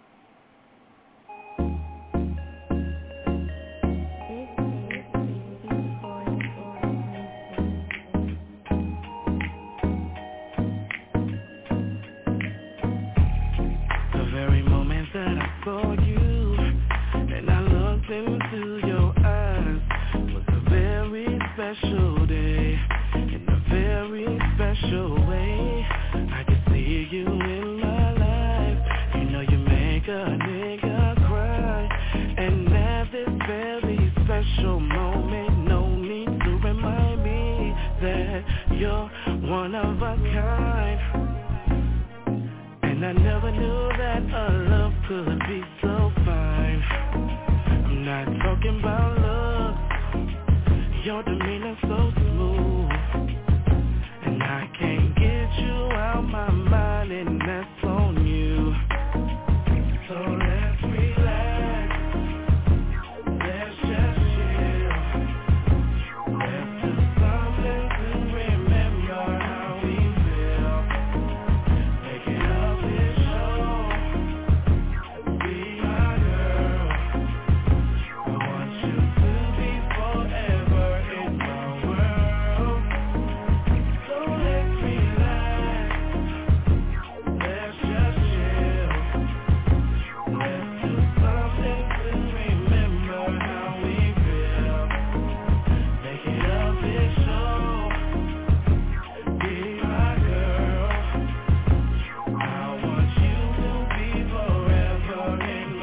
The very moment that I saw you and I looked into your eyes was a very special day in a very special way. I could see you in my life. You know you make a nigga cry. And at this very special moment, no need to remind me that you're one of a kind. And I never knew that a love could be so fine. I'm not talking about love. Your demeanor so smooth, and I can't get you out my mind, and that's on you. So let's relax, let's just chill. Let's do something to remember how we feel. Making up this show, be my girl. I want you to be forever in my world. So let's relax, let's just chill. Let's do something to remember how we feel. Making up this show, be my girl. I want you to be forever in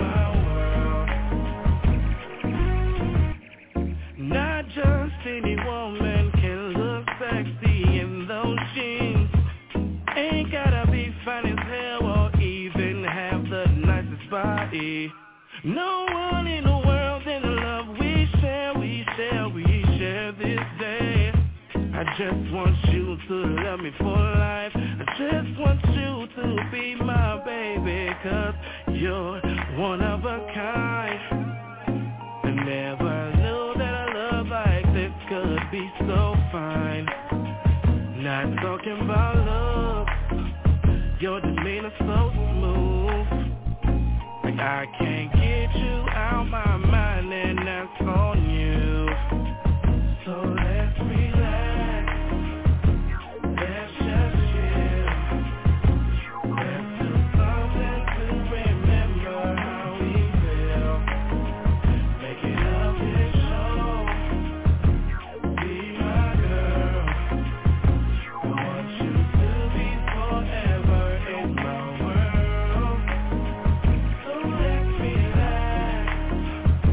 my world. Not just any woman can look sexy in those jeans. Ain't gotta be fine as hell or even have the nicest body. No one in the world in the love we share, we share, we share this day. I just want you to love me for life. I just want you to be my baby, 'cause you're one of a kind. I never knew that a love like this could be so fine. Not talking about love, your demeanor so smooth. Like I can't get you out my mind, and that's on you. So let's relax, let's just chill. Let's do something to remember how we feel. Making up this show, be my girl. I want you to be forever in my world. So let's relax,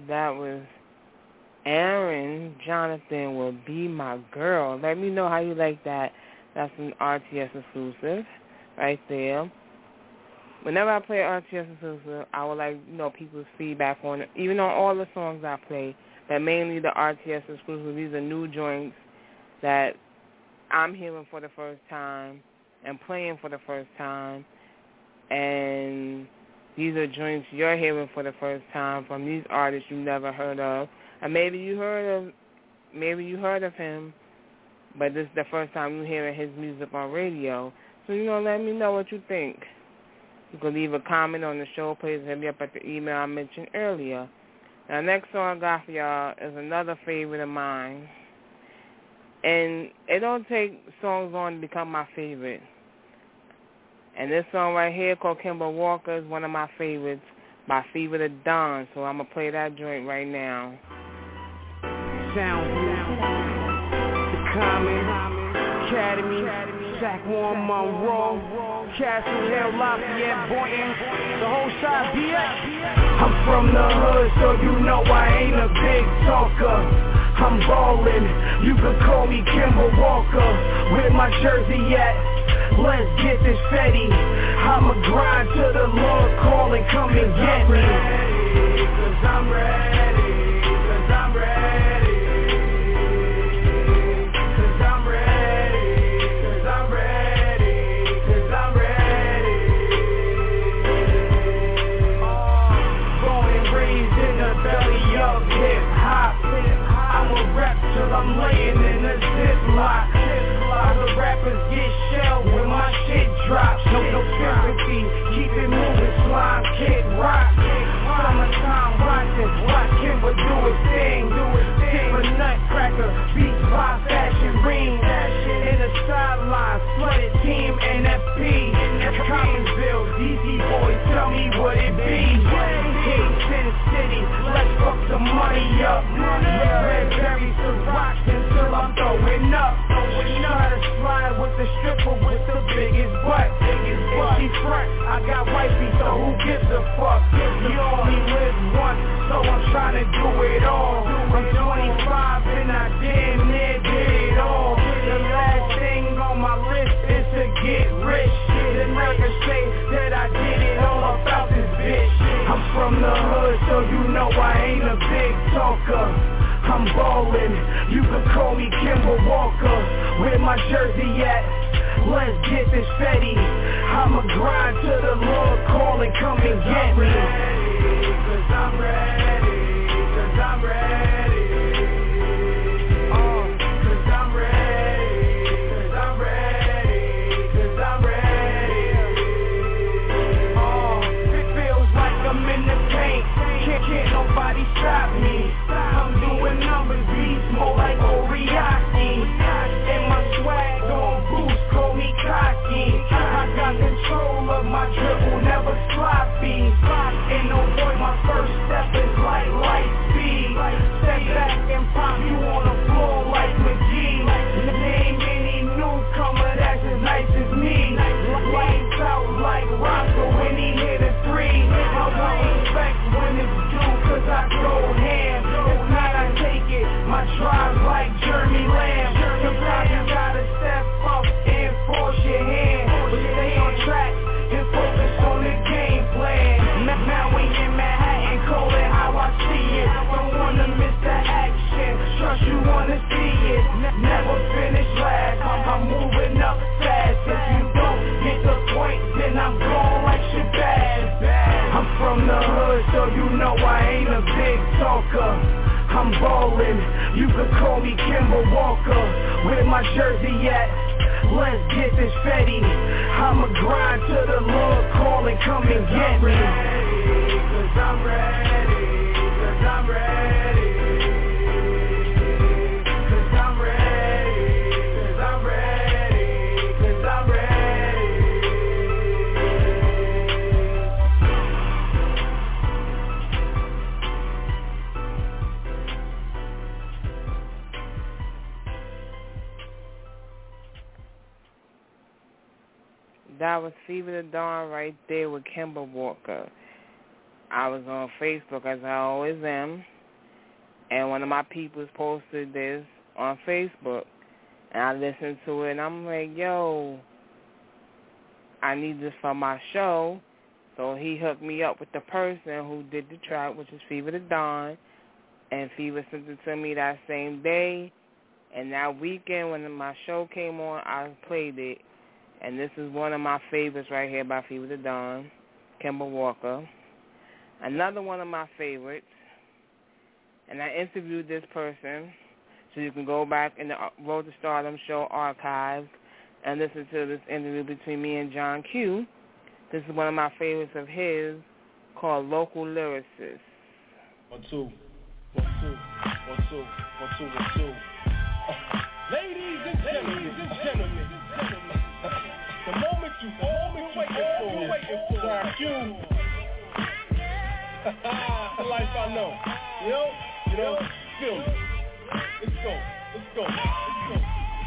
that was Aaron Jonathan Will Be My Girl. Let me know how you like that. That's an R T S exclusive right there. Whenever I play R T S exclusive, I would like, you know, people's feedback on it. Even on all the songs I play, but mainly the R T S exclusive. These are new joints that I'm hearing for the first time and playing for the first time. And these are joints you're hearing for the first time from these artists you never heard of. And maybe you heard of maybe you heard of him, but this is the first time you're hearing his music on radio. So, you know, let me know what you think. You can leave a comment on the show page, hit me up at the email I mentioned earlier. Now, next song I got for y'all is another favorite of mine. And it don't take songs long to become my favorite. And this song right here called Kimber Walker is one of my favorites by Fever the Don. So I'm going to play that joint right now. Sound, the Common, Academy, Zach Warren, Monroe, Castle Hill, Lafayette, Boynton, the whole side B X. I'm from the hood, so you know I ain't a big talker. I'm ballin', you could call me Kimber Walker. Where my jersey at? Let's get this fetty. I'ma grind to the Lord calling, come and get me. Cause I'm ready, cause I'm ready. Cause I'm ready, cause I'm ready, cause I'm ready. Oh, born and raised in the belly of hip hop. I'ma rap till I'm laying in a ziplock. Other rappers get shelled when my shit drops. No, no sympathy, keep it moving, slime, kid rock. Summertime watching, watch Kimber do his thing. Timber nutcracker, beats by fashion ring. In the sideline, flooded team N F P. Collinsville, D C boys, tell me what it be. Kings in the city, let's fuck the money up. Red berries to rocks until I'm throwing up. Try to slide with the stripper with the biggest butt. Biggest butt. If she front, I got wifey, so who gives a fuck? You only live once, so I'm trying to do it all. I'm twenty-five and I damn near did it all. The last thing on my list is to get rich. Then I can say that I did it all about this bitch. I'm from the hood, so you know I ain't a big talker. I'm ballin', you could call me Kimber Walker. Where my jersey at? Let's get this fetty. I'ma grind to the Lord calling, come and get me. Cause I'm ready, cause I'm ready. Oh, cause I'm ready, cause I'm ready, cause I'm ready. Oh, it feels like I'm in the paint. Can't, can't nobody stop me. I'm doing numbers, beats more like Oriaki. And my swag on boost, call me cocky. I got control of my dribble, never sloppy. Ain't no boy, my first step is like light speed. Step back and pop you on the floor like McGee. Name any newcomer that's as nice as me. Lights out like Rocco when he hit a three. I won't respect when it's due, cause I go ham. If not, I take it. My drive's like Jeremy Lamb. Sometimes you gotta step up and force your hand, but stay on track and focus on the game plan. Now we in Manhattan, call it how I see it. Don't wanna miss the action, trust you wanna see it. Never finish last, I'm moving up fast. If you don't get the point, then I'm gone like Shabazz. I'm from the hood, so you know I ain't a big talker. I'm ballin', you could call me Kimber Walker. Where my jersey at? Let's get this fetty. I'ma grind to the Lord calling, come and get me. Cause I'm ready, cause I'm ready. Cause I'm ready, cause I'm ready, cause I'm ready. That was Fever the Dawn right there with Kimber Walker. I was on Facebook, as I always am, And one of my peoples posted this on Facebook, and I listened to it, and I'm like, yo, I need this for my show. So he hooked me up with the person who did the track, which is Fever the Don, and Fever sent it to me that same day. And that weekend when my show came on, I played it. And this is one of my favorites right here by Fever the Don, Kemba Walker. Another one of my favorites, and I interviewed this person, so you can go back in the Road to Stardom show archives and listen to this interview between me and John Q. This is one of my favorites of his, called Local Lyricist. One, two, one, two, one, two, one, two, one, two. Uh, ladies and gentlemen, ladies and gentlemen, gentlemen, the moment you all been waiting for, waiting for, John Q. The life I know. Yo, you know, feel me. Let's go, let's go, let's go.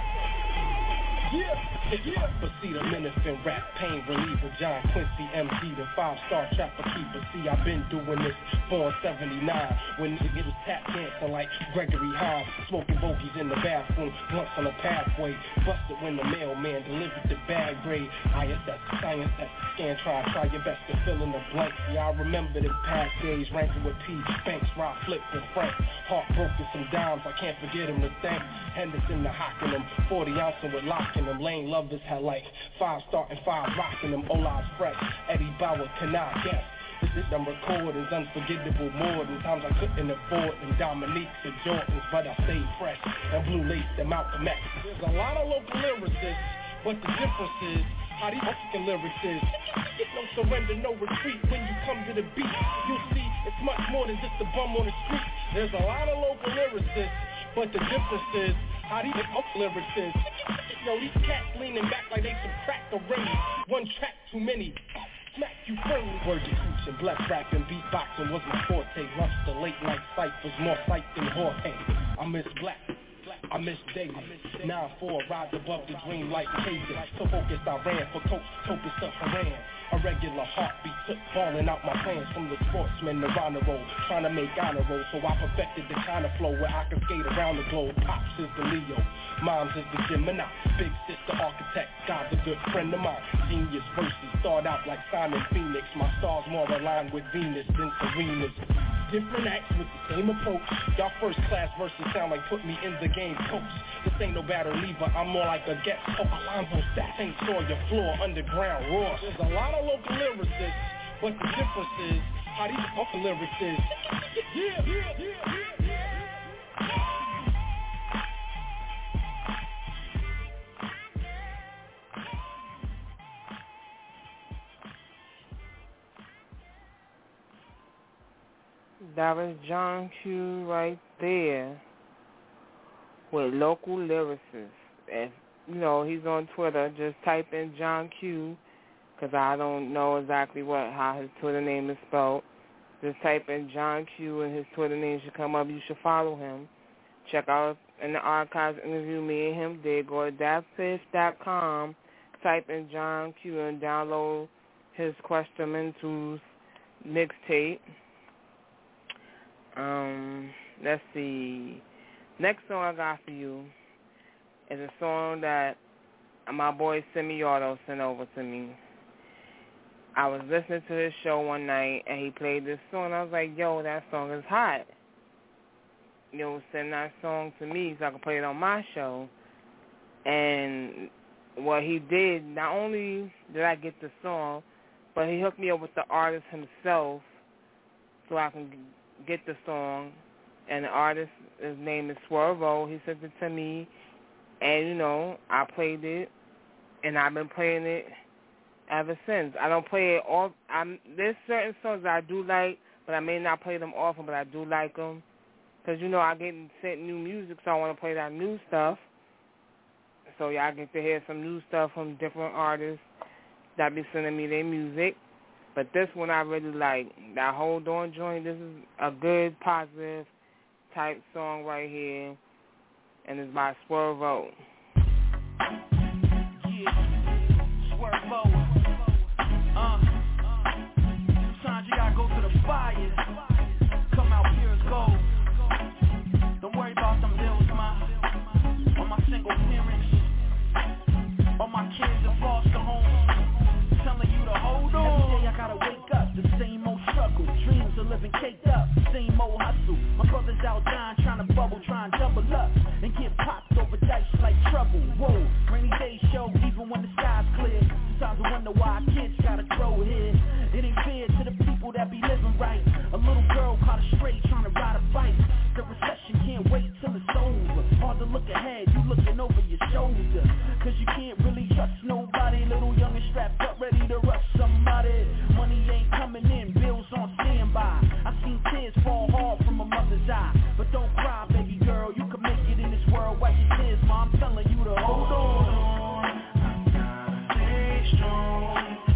Yeah. Yeah. Proceed a minister, rap, pain reliever, John Quincy, M D, the five-star trapper keeper. See, I've been doing this born seventy-nine, when niggas was tap dancing like Gregory Hines, smoking bogeys in the bathroom, blunts on the pathway, busted when the mailman delivered the bag grade. I S S, science, that's the scan, try, try your best to fill in the blanks. Yeah, I remember the past days, ranking with P, Banks, Rock, Flip, and Frank, heartbroken some dimes, I can't forget him to thank. Henderson, the hocking them, forty ounces with locking them, Lane Lovers had like five starting, five rocking them, Ola's fresh, Eddie Bauer, cannot guess. This is them recordings, unforgettable more than times I couldn't afford them Dominiques and Jordans, but I stayed fresh and blue lace and Malcolm X. There's a lot of local lyricists, but the difference is how these fucking lyrics is. No surrender, no retreat. When you come to the beat, you'll see it's much more than just a bum on the street. There's a lot of local lyricists, but the difference is how these fucking lyrics is. Yo, these cats leaning back like they some crack already. One track too many. Smack you firmly. Word to cooch and black rap and beatboxing was my forte. Lunch the late night ciphers, more sight than Jorge. I miss black, I miss daily. nine four rides above the dream like Cajun. So focused I ran for coach, Topus to Haran. A regular heartbeat took falling out my plans from the sportsman to honor roll, trying to make honor roll. So I perfected the kind of flow where I can skate around the globe. Pops is the Leo, Moms is the Gemini, big sister architect, God's a good friend of mine. Genius verses start out like Simon Phoenix. My stars more aligned with Venus than Serena's. Different acts with the same approach. Y'all first class verses sound like put me in the game coach. This ain't no battle lever, I'm more like a guest. Oh, Alonzo Stats ain't Sawyer floor, underground roar. There's a lot of local lyricists, but the difference is how these fucking lyrics is. Yeah, yeah, yeah, yeah, yeah. That was John Q right there with Local Lyricist. If, you know, he's on Twitter, just type in John Q, because I don't know exactly what how his Twitter name is spelled. Just type in John Q and his Twitter name should come up. You should follow him. Check out in the archives interview me and him did. Go to dat fish dot com, type in John Q and download his Questionmentals mixtape. Um, let's see. Next song I got for you is a song that my boy Semi-Auto sent over to me. I was listening to his show one night and he played this song and I was like, yo, that song is hot. You know, send that song to me so I can play it on my show. And what he did, not only did I get the song, but he hooked me up with the artist himself so I can get the song, and the artist, his name is Swervo. He sent it to me, and, you know, I played it, and I've been playing it ever since. I don't play it all. I'm, there's certain songs that I do like, but I may not play them often, but I do like them. Because, you know, I get sent new music, so I want to play that new stuff. So y'all get to hear some new stuff from different artists that be sending me their music. But this one I really like. That Hold On joint, this is a good, positive type song right here. And it's by Swervo. Yeah, Swervo. Uh, sometimes you gotta go to the fire. Come out pure as gold. getting caked up, same old hustle. My brothers out dying, trying to bubble, trying to double up and get popped over dice like trouble. Whoa, rainy day show, even when the sky's clear. Sometimes I wonder why our kids gotta grow here. It ain't fair to the people that be living right. A little girl caught a stray trying to ride a bike. The recession can't wait till it's over. Hard to look ahead, you looking over your shoulder. Cause you can't really trust nobody. Little young and strapped up, ready to rush somebody. Money ain't coming in, bills on standby. I seen tears fall hard from a mother's eye. But don't cry, baby girl, you can make it in this world. Wipe your tears, mom, I'm telling you to hold on. I gotta stay strong.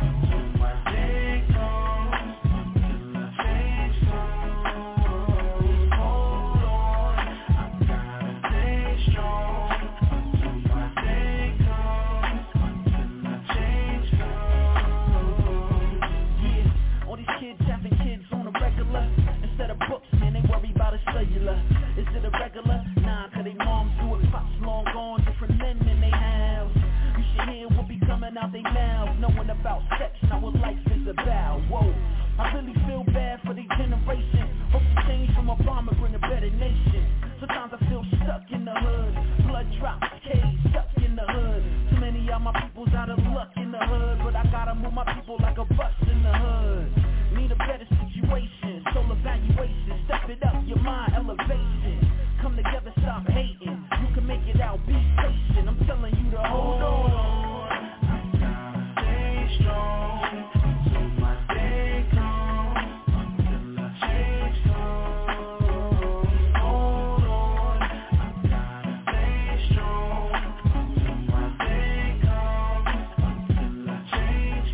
Instead of books, man, they worry about a cellular. Is it a regular? Nah, cause they moms do it. Pops long gone, different men than they have. You should hear what be coming out they mouths, knowing about sex, not what life is about. Whoa, I really feel bad for the generation. Hope to change from a bomb and bring a better nation. Sometimes I feel stuck in the hood. Blood drops, K's stuck in the hood. Too many of my people's out of luck in the hood, but I gotta move my people like a bus in the hood. Need a better situation, soul evaluation. Step it up, your mind elevation. Come together, stop hating. You can make it out, be patient. I'm telling you to hold on. I gotta stay strong. So my day comes until I change comes. Hold on. I gotta stay strong. So my day comes until I change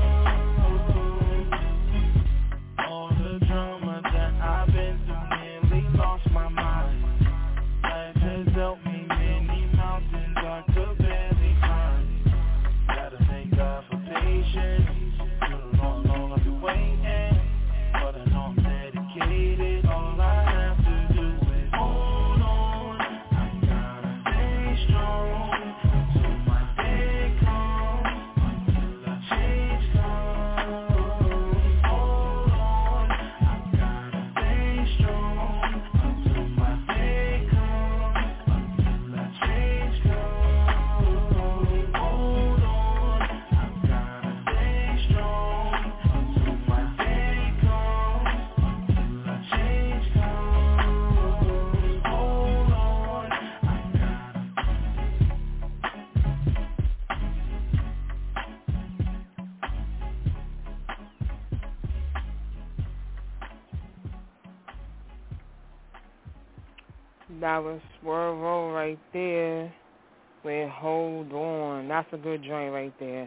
comes. All the drama that I've been through nearly lost my mind. Life has dealt me many mountains I could barely climb. Gotta thank God for patience. You don't know I've been waiting, but I know I'm dedicated. All I have to do is hold on. I gotta stay strong till my day comes until I change comes. Hold on. I gotta stay strong until my day comes until I change comes. Hold on. I gotta stay strong until my day comes until I change comes. Hold on. I gotta That was Swervo right there with Hold On. That's a good joint right there.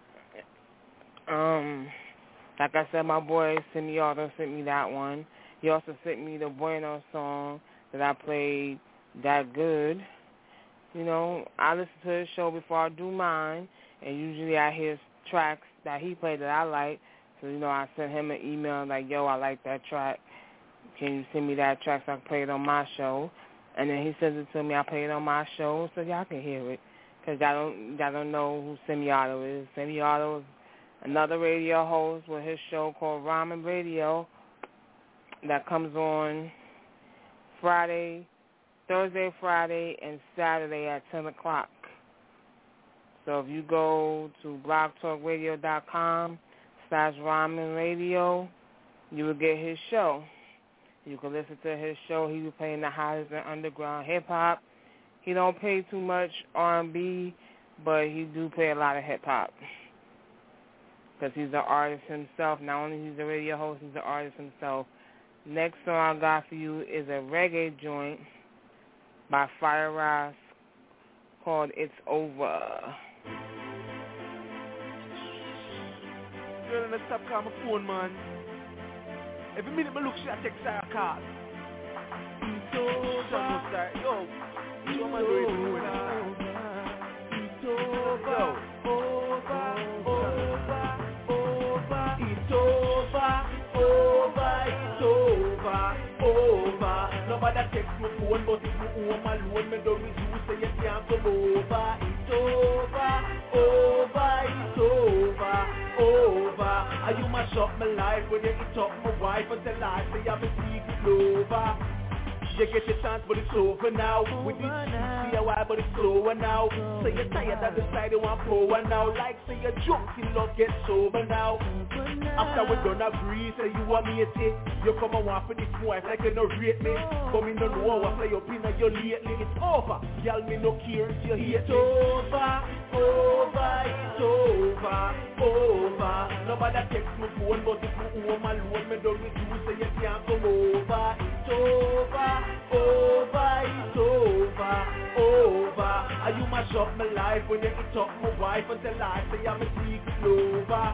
Um, like I said, my boy Semi-Auto sent me that one. He also sent me the Bueno song that I played, That Good. You know, I listen to his show before I do mine, and usually I hear tracks that he played that I like. So, you know, I sent him an email like, yo, I like that track. Can you send me that track so I can play it on my show? And then he sends it to me. I play it on my show so y'all can hear it. Because y'all don't, y'all don't know who Semi-Auto is. Semi-Auto is another radio host with his show called Ramen Radio that comes on Friday, Thursday, Friday, and Saturday at ten o'clock. So if you go to blogtalkradio.com slash Ramen Radio, you will get his show. You can listen to his show. He be playing the hottest and underground hip-hop. He don't play too much R and B, but he do play a lot of hip-hop because he's an artist himself. Not only he's a radio host, he's an artist himself. Next song I got for you is a reggae joint by Fire Ras called It's Over. Girl, let's stop calling my phone, man. Every minute I look, she I text her a call. It's over. Yo, what am I doing? It's over. Over, over, over. It's over, over, it's over, over. Nobody text my phone, but if you home alone, me don't with you, say you can't come over. It's over, over, it's over, over. Are you my mash up my life when you eat up my wife until I say I'm a secret lover. You get your chance, but it's over now. With this see a while, but it's slower now. So you're tired of the side, you want power now. Like say you're drunk, you love get sober now. After we done agree, say you want me to take. You come and want for this wife like you don't rate me. Come in don't know what play up in and you lately. It's over, y'all me no care if you hate me. It's over, over, it's over, over. Nobody text me phone, but if you home alone, me don't with you, so you can't come over. It's over. Over, it's over, over. And you mash up my life when you eat up my wife until I say I'm a secret lover.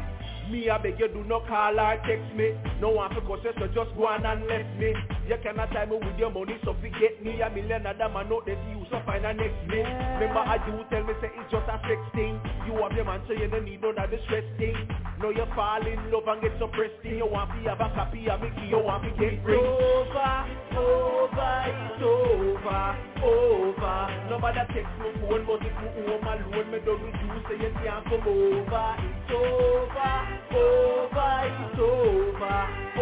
Me, I beg you do not call or text me. No one for cause so just go on and left me. You cannot time me with your money, so forget me. A million of them I know that you so find a next me. Remember how you tell me say it's just a sex thing. You have your man so you don't need none of the stress thing. Now you fall in love and get some prestige. You want to have a copy of me, you want to get free. Over, over, it's over, over. Nobody text me phone, but if you home alone, me don't with you, so you can't come over. It's over. Over, it's over,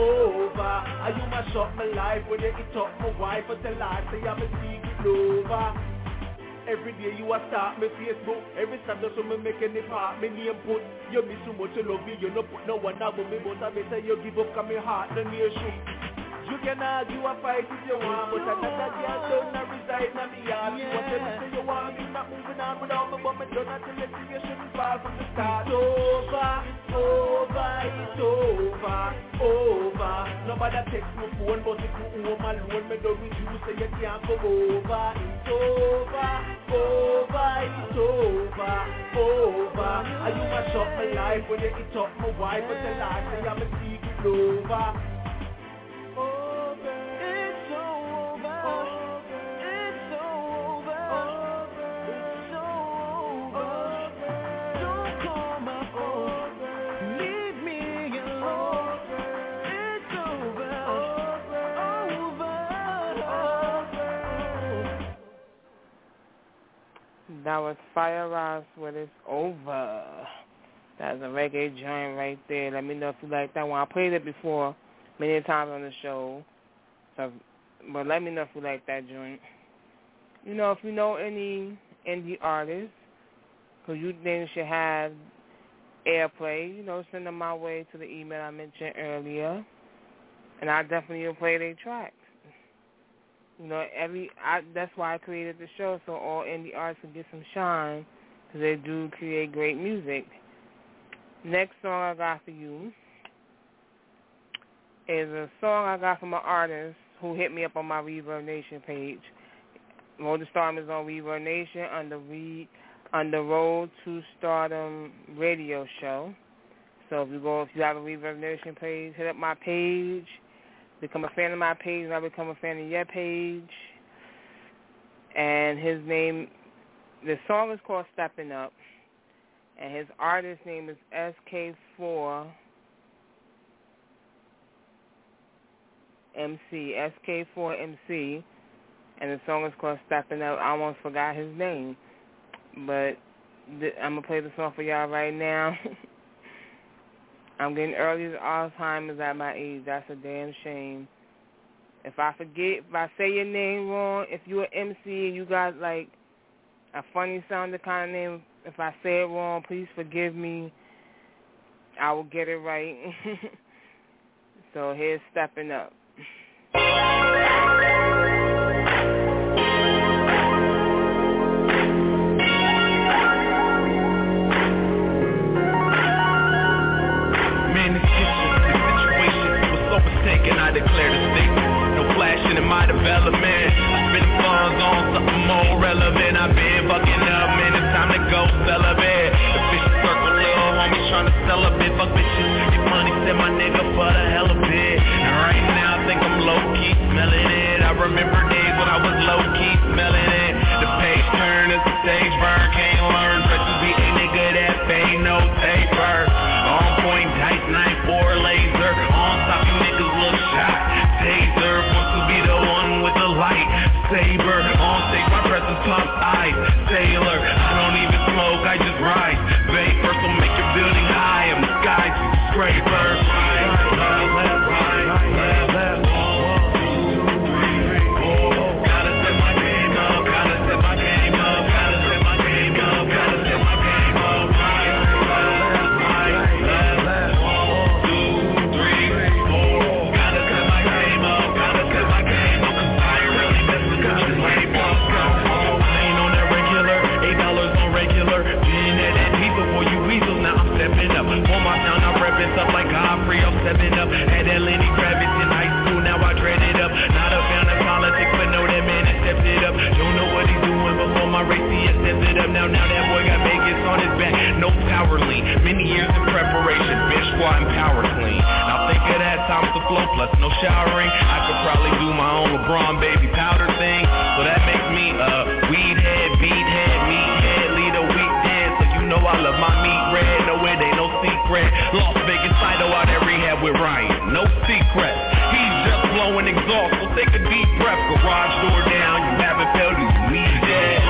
over. And you mash up my life when you eat up my wife until I say I'm a secret lover. Every day you a start me Facebook. Every Saturday so me make any part me name put. You miss so much you love me. You no put no one out with me. But I better you give up cause me heart the nation. You can argue a fight if you want, but another girl don't not reside in me heart. You want to say you want me, not moving on without me, but me done until you see you shouldn't fall from the start. It's over, over, it's over, over. Nobody text me phone, but if you home alone, me don't with you, so you can't come over. It's over, over, it's over, over. And you mash up my life when you eat up my wife, but the last say I'm a secret lover. That was Fire Ross with It's Over. That's a reggae joint right there. Let me know if you like that one. I played it before many times on the show. So, but let me know if you like that joint. You know, if you know any indie artists who you think should have airplay, you know, send them my way to the email I mentioned earlier. And I definitely will play their tracks. You know, every I, that's why I created the show, so all indie artists can get some shine, because they do create great music. Next song I got for you is a song I got from an artist who hit me up on my Reverb Nation page. Road to Stardom is on Reverb Nation under Re, under Road to Stardom radio show. So if you go, if you have a Reverb Nation page, hit up my page. Become a fan of my page, and I become a fan of your page. And his name, the song is called Stepping Up, and his artist name is S K four M C, S K four M C, and the song is called Stepping Up. I almost forgot his name, but th- I'm going to play the song for y'all right now. I'm getting early Alzheimer's at my age. That's a damn shame. If I forget, if I say your name wrong, if you're an M C and you got, like, a funny sounding kind of name, if I say it wrong, please forgive me. I will get it right. So here's Stepping Up. I declare the statement. No flashing in my development. I spend funds on something more relevant. I've been fucking up, man. It's time to go celibate. The fish circle, little homies trying to sell a bit. Fuck bitches, get money, send my nigga for the hell of it. And right now I think I'm low-key smelling it. I remember days when I was low-key smelling it. The page turn as the stage burn. Can't learn, but to be a nigga that pay no taper. On point, dice, knife, or laser. On top, you niggas look shot. Taser, wants to be the one with the light. Saber, on stage, my presence pump ice. Sailor, I don't even smoke seven up. Had that Lenny Kravitz in high school, now I dread it up. Not a fan of politics, but know that man has stepped it up. Don't know what he's doing before my race, he has stepped it up. Now, now that boy got Vegas on his back, no power lean. Many years of preparation, bench squat and power clean. Now think of that, times the flow plus no showering. I could probably do my own LeBron baby powder thing. So that makes me a uh, weed head, beat head, meat head, lead a week dance. So you know I love my meat red, no it ain't no secret. Las Vegas Fido out at rehab with Ryan, no secret. He's just blowing exhaust, so take a deep breath. Garage door down, you haven't felt his weed dead.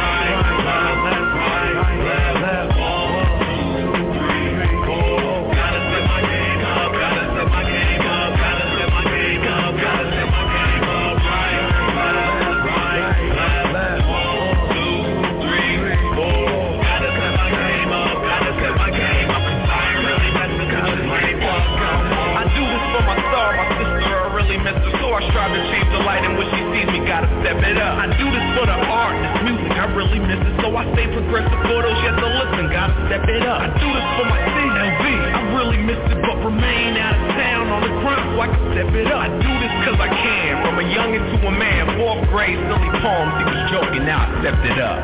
I strive to change the light in which she sees me, gotta step it up. I do this for the art, this music, I really miss it. So I stay progressive photos, yet to listen, gotta step it up. I do this for my C L V, I really miss it, but remain out of town on the grind so I can step it up. I do this cause I can, from a youngin' to a man. Fourth grade, silly poems, he was joking, now I stepped it up.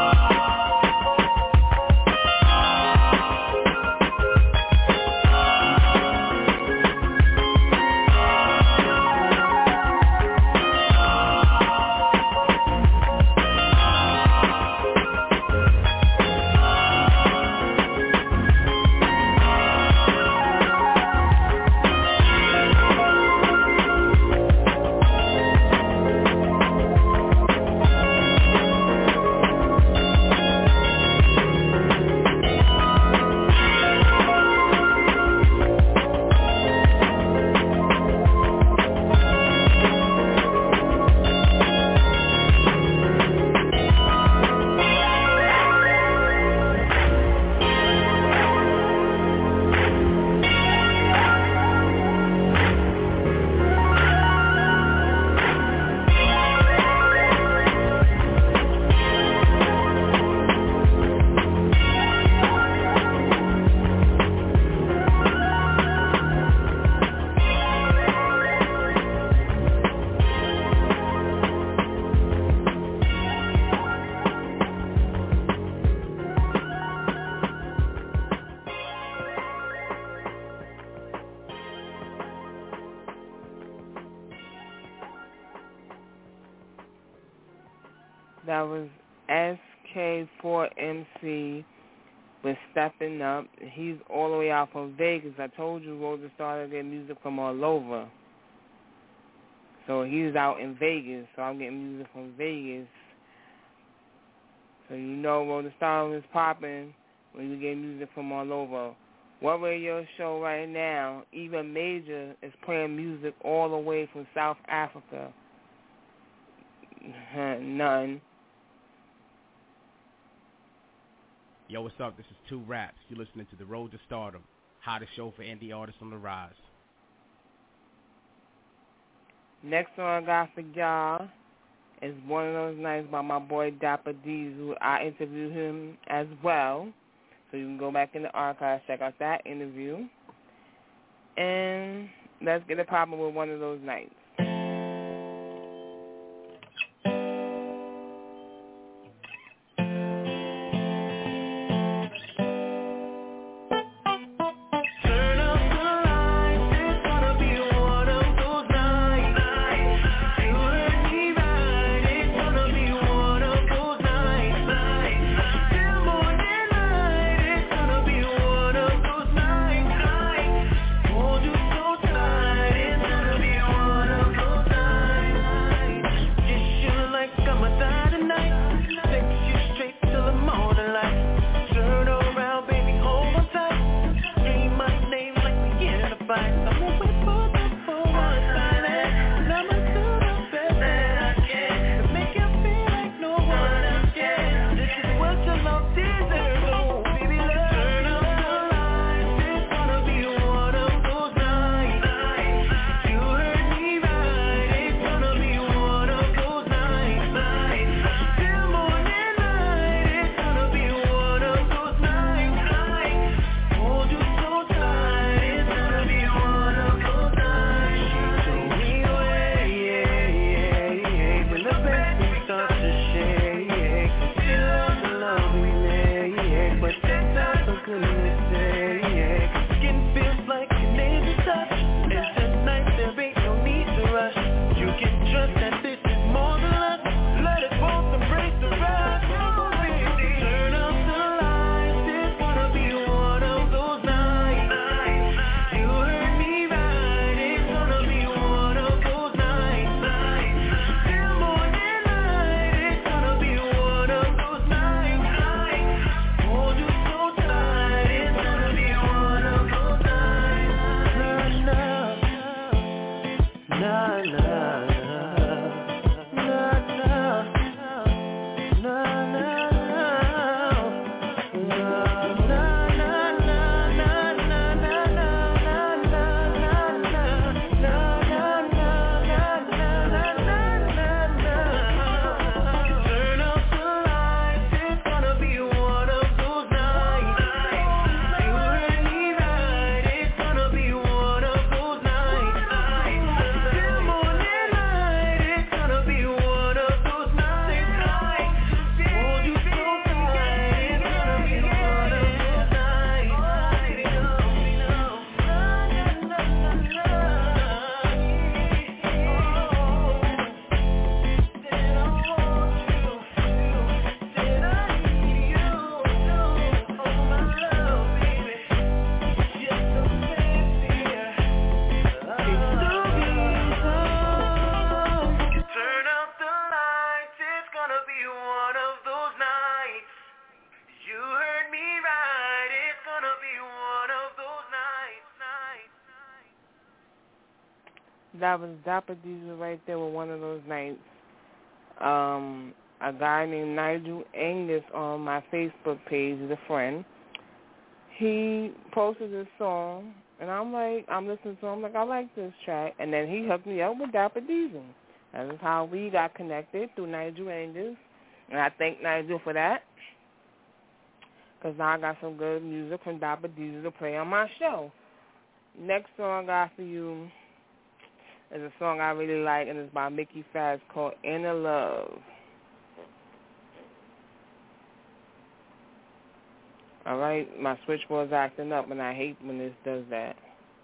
That was S K four M C with Stepping Up. He's all the way out from Vegas. I told you Rosa started getting music from all over. So he's out in Vegas, so I'm getting music from Vegas. So you know Rosa Stardom is popping when you get music from all over. What radio show right now, even Major, is playing music all the way from South Africa? None. Yo, what's up? This is Two Raps. You're listening to The Road to Stardom, hottest show for indie artists on the rise. Next song I got for y'all is One of Those Nights by my boy Dapper D's, who I interviewed him as well. So you can go back in the archives, check out that interview. And let's get it poppin' with One of Those Nights. One That was Dapper Diesel right there with One of Those Nights. Um, a guy named Nigel Angus on my Facebook page is a friend. He posted this song, and I'm like, I'm listening to him, I'm like, I like this track. And then he hooked me up with Dapper Diesel. That is how we got connected, through Nigel Angus. And I thank Nigel for that, because now I got some good music from Dapper Diesel to play on my show. Next song I got for you is a song I really like, and it's by Mickey Fax, called Inner Love. All right, my switchboard's acting up, and I hate when this does that.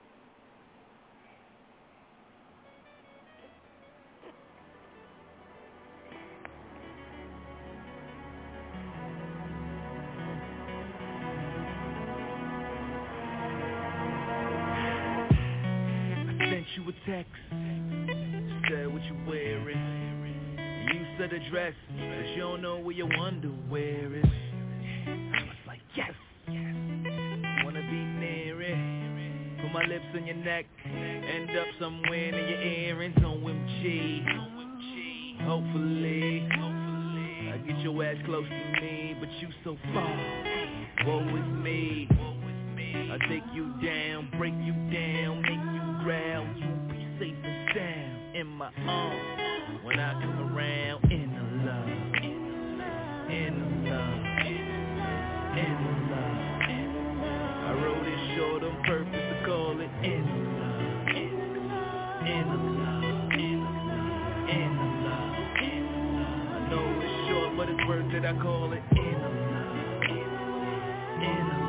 You a text, said what you wearing. You said a dress, but you don't know where your underwear is. I was like, yes, wanna be near it. Put my lips on your neck, end up somewhere in your earrings. O M G, hopefully I get your ass close to me, but you so far. Woe is me. I take you down, break you down, make you growl. You be safe and sound in my arms when I come around. In the love, in the love, in the love. I wrote it short on purpose to call it in the love, in the love, in the love, in the love. I know it's short, but it's worth it. I call it in the love, in the love.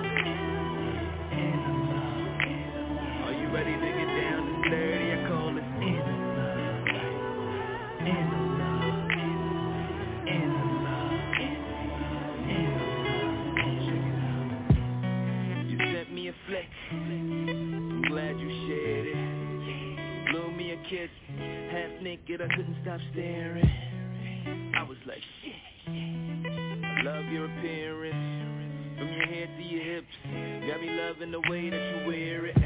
Ready to get down and dirty, I call it in the love, in the love, in the love, in the love. You sent me a flick, I'm glad you shared it. Blew me a kiss, half naked, I couldn't stop staring. I was like, shit, I love your appearance, from your head to your hips. Got me loving the way that you wear it.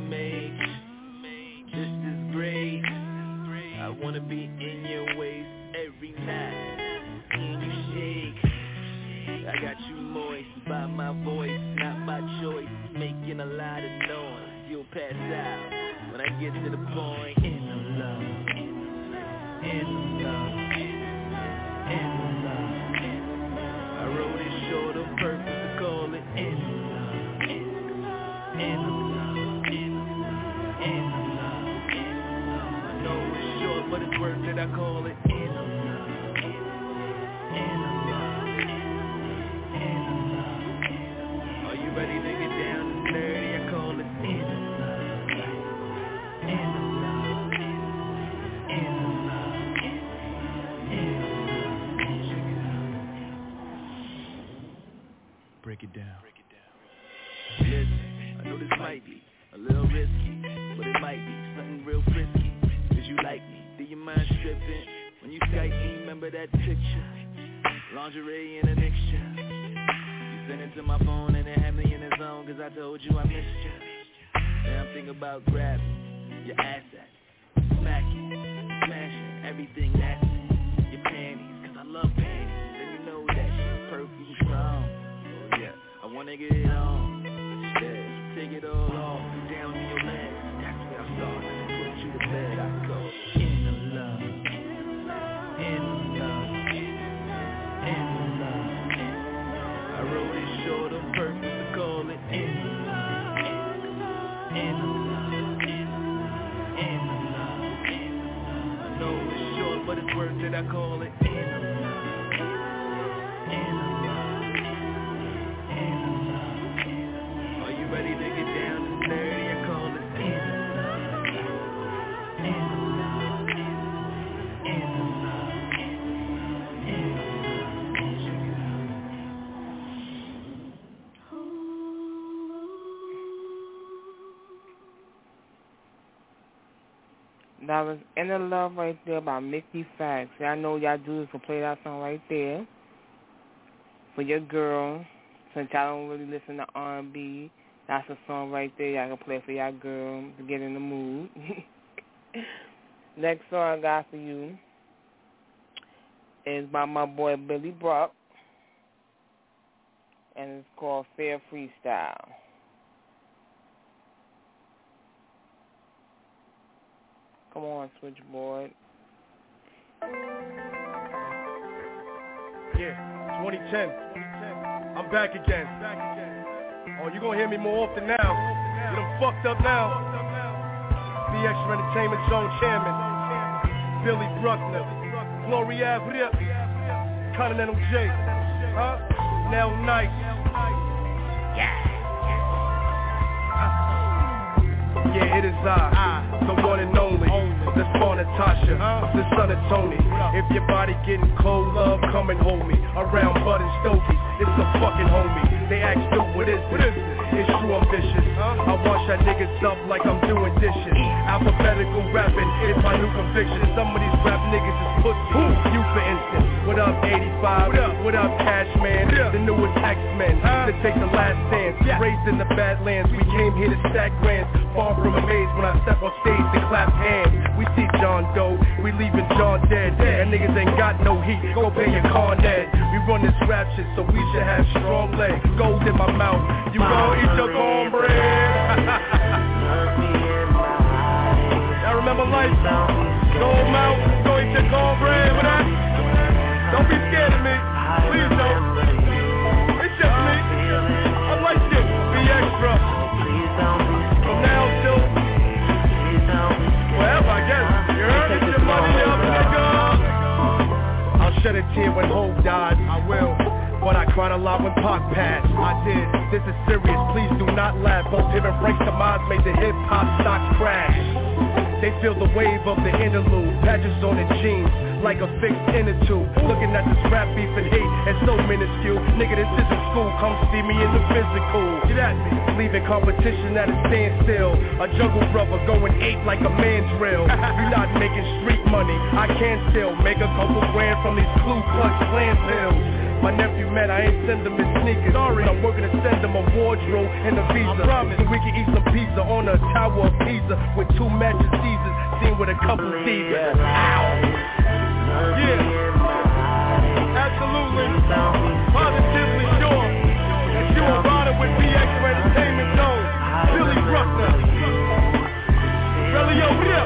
Just as great. I wanna be in your waist every night. Seeing you shake, I got you moist by my voice, not by choice. Making a lot of noise. You'll pass out when I get to the point. In the love, in the love, in the love. I wrote it short on purpose to call it in the love, in the love. But it's worth it, I call it in the love, in the love, in the love. Are you ready to get down and dirty? I call it in the love, in the love, in the love, in the love. Break it down. Listen, I know this might be a little risky, but it might be something real frisky. Cause you like me. Do you mind stripping? When you Skype me, remember that picture? Lingerie and a mixture. You sent it to my phone and it had me in the zone. Cause I told you I missed you. Now I'm thinking about grabbing your assets, smacking, smashing everything that's in your panties. Cause I love panties, and you know that shit perfume strong. Oh yeah, I wanna get it on. Yeah, take it all off, down to your legs. That's where I start. Put you to bed, I go. Short on purpose to call it in the love, in the love, in the love. I know it's short, but it's worth it. I call it in the love, in the love, in the love. Are you ready to get down and dirty? I call it in the love, in the love, in the love, in the love. That was Inner Love right there by Mickey Fax. I know y'all dudes will play that song right there for your girl. Since y'all don't really listen to R and B, that's a song right there y'all can play for y'all girl to get in the mood. Next song I got for you is by my boy Billy Brock, and it's called Fair Freestyle. Come on, switchboard. Yeah, twenty ten. I'm back again. Oh, you gonna hear me more often now. You done fucked up now. B X Entertainment Zone Chairman, Billy Bruckner, Glory Ave, Continental J, huh? Nell Knight. Yeah. Yeah, it is I, the one and only, the spawn of Tasha, the son of Tony. If your body getting cold, love, come and hold me. Around Bud and Stokey, it's the fucking homie. They ask, dude, what is this? It's true, I'm vicious. I wash that niggas up like I'm doing dishes. Alphabetical rapping is my new conviction. Some of these rap niggas is pussy. You, for instance. What up, eighty-five? What up, what up Cashman? The newest X-Men that take the last stand. Raised in the Badlands, we came here to stack grands. Far from amazed when I step on stage to clap hands. We see John Doe, we leaving John dead. And niggas ain't got no heat, go pay your Con Ed. We run this rap shit, so we should have strong legs. Gold in my mouth, you gon' eat your cornbread. Y'all remember life? Gold mouth, go eat your cornbread. What that? Don't be scared of me, please don't. It's just me, I like it, be extra. From now till wherever, I guess. You heard it, your money up, nigga. I'll shed a tear when Hope died, I will. But I cried a lot when Pac passed, I did. This is serious, please do not laugh. Both him and Frank's demise made the hip-hop stocks crash. They feel the wave of the interlude, patches on the jeans, like a fixed inner tube. Looking at this rap beef and hate, and so minuscule. Nigga, this isn't school, come see me in the physical. Get at me, leaving competition at a standstill. A jungle brother going eight like a man's drill. You not making street money, I can still make a couple grand from these Ku Klux Klan pills. My nephew met, I ain't send him his sneakers. Sorry, I'm working to send him a wardrobe and a visa. I promise. So we can eat some pizza on a tower of Pisa with two matching Caesars, seen with a couple of Caesars. Yeah. Ow. Yeah. Absolutely. Positively sure that you are riding with B X Entertainment Zone. Billy Bruckner. Really, yo, yeah.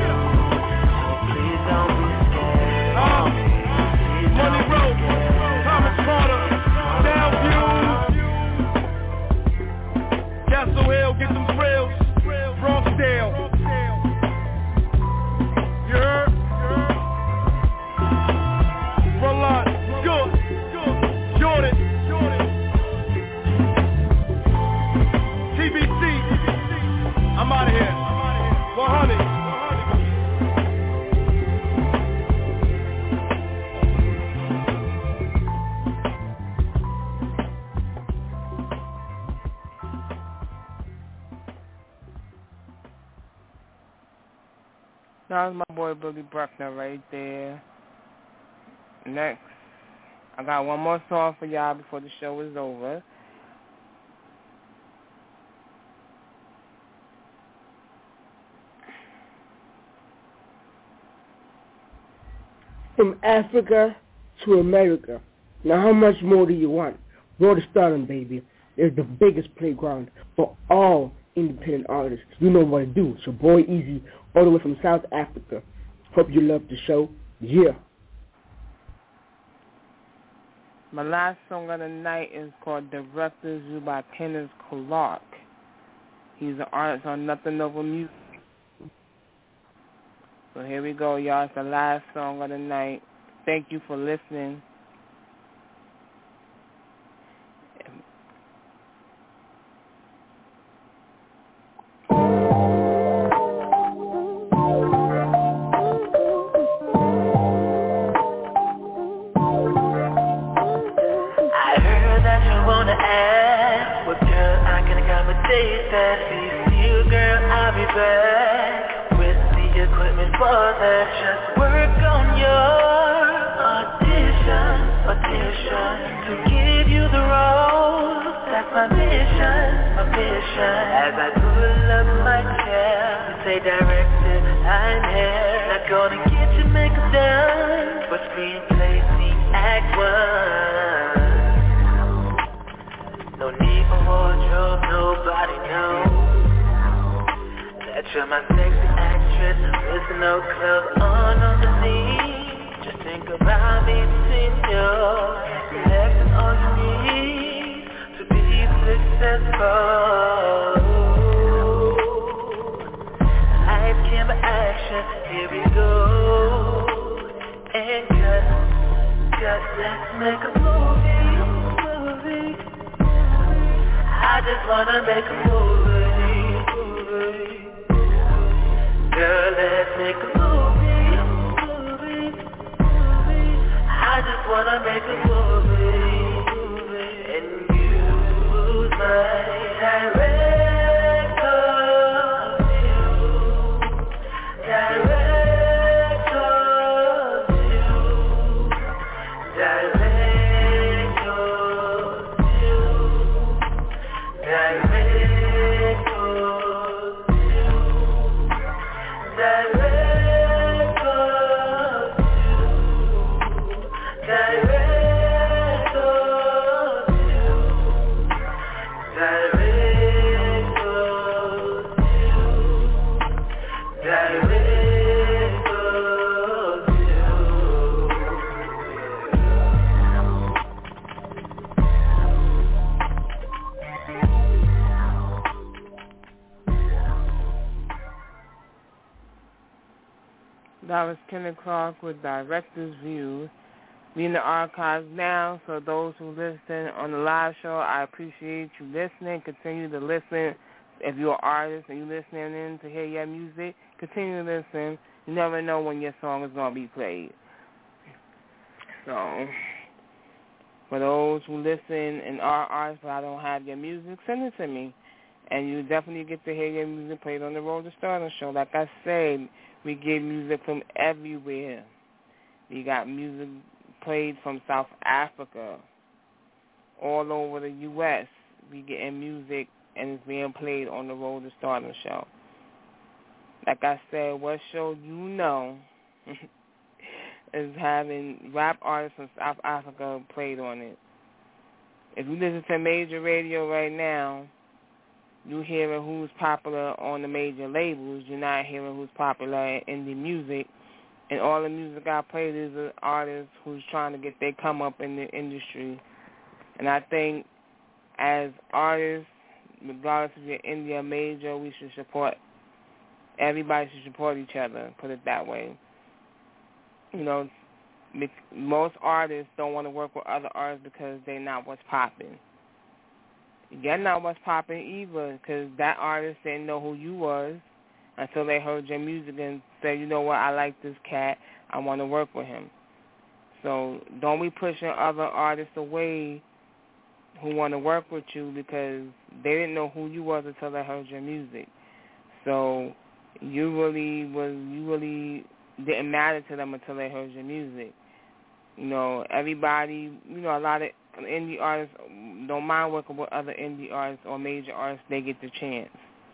Uh, Money Road. Carter, Downview, Castle Hill, get some thrills, Bronxdale. You heard? Frontline, good, Jordan, T B C, I'm out of here, one hundred. That was my boy Billy Bruckner right there. Next, I got one more song for y'all before the show is over. From Africa to America. Now how much more do you want? Road to Stardom, baby, is the biggest playground for all independent artists. You know what to do. It's your boy Easy, all the way from South Africa. Hope you love the show. Yeah. My last song of the night is called Director Zoo by Kenneth Clark. He's an artist on Nothing Over Music. So here we go, y'all. It's the last song of the night. Thank you for listening. Back with the equipment for that. Just work on your audition, audition to give you the role. That's my mission, my mission. As I pull up my chair, you say director, I'm here. not gonna get your makeup done. What's being played, see, act one. No need for wardrobe, nobody knows that you're my sexy actress with no club on underneath. Just think about me between your legs and all you need to be successful. Life can be action, here we go. And cut, cut, let's make a movie, movie. I just wanna make a movie, movie. Girl, let's make a movie, movie, movie. I just wanna make a movie, movie. And use my director view, director view, director view, director That was Kenneth Clark with Director's View. We in the archives now, so those who listen on the live show, I appreciate you listening. Continue to listen. If you're an artist and you're listening in to hear your music, continue to listen. You never know when your song is going to be played. So, for those who listen and are artists but I don't have your music, send it to me. And you definitely get to hear your music played on the Road to Stardom show. Like I said, we get music from everywhere. We got music played from South Africa, all over the U S We getting music and it's being played on the Road to Stardom show. Like I said, what show you know is having rap artists from South Africa played on it. If you listen to major radio right now, you're hearing who's popular on the major labels. You're not hearing who's popular in indie music. And all the music I played is an artist who's trying to get their come up in the industry. And I think as artists, regardless if you're indie or major, we should support, everybody should support each other, put it that way. You know, most artists don't want to work with other artists because they're not what's popping. You're not what's popping either, because that artist didn't know who you was until they heard your music and said, you know what, I like this cat, I want to work with him. So don't be pushing other artists away who want to work with you because they didn't know who you was until they heard your music. So you really was, you really didn't matter to them until they heard your music. You know, everybody, you know, a lot of indie artists don't mind working with other indie artists or major artists. They get the chance.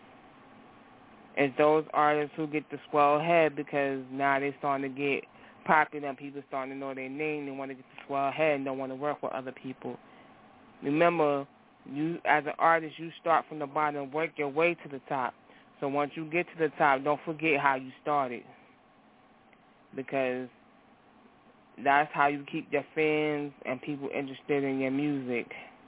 It's those artists who get the swell head because now they're starting to get popular and people starting to know their name. They want to get the swell head and don't want to work with other people. Remember, you as an artist, you start from the bottom and work your way to the top. So once you get to the top, don't forget how you started, because that's how you keep your fans and people interested in your music.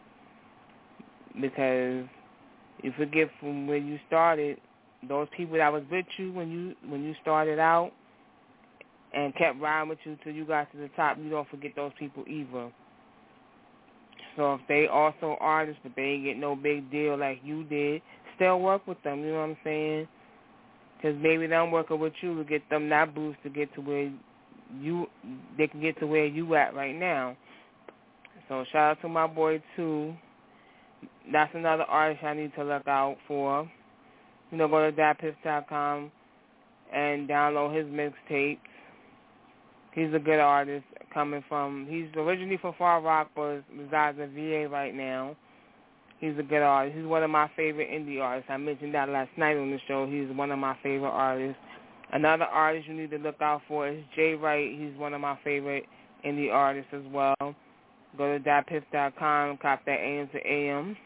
Because you forget from where you started, those people that was with you when you when you started out and kept riding with you till you got to the top, you don't forget those people either. So if they also artists but they ain't get no big deal like you did, still work with them, you know what I'm saying? Because maybe them working with you to get them that boost to get to where you, they can get to where you at right now. So shout out to my boy too. That's another artist I need to look out for. You know, go to dat piff dot com and download his mixtapes. He's a good artist coming from, he's originally from Far Rock but resides in V A right now. He's a good artist. He's one of my favorite indie artists. I mentioned that last night on the show. He's one of my favorite artists. Another artist you need to look out for is Jay Wright. He's one of my favorite indie artists as well. Go to dat piff dot com, cop that A M to A M.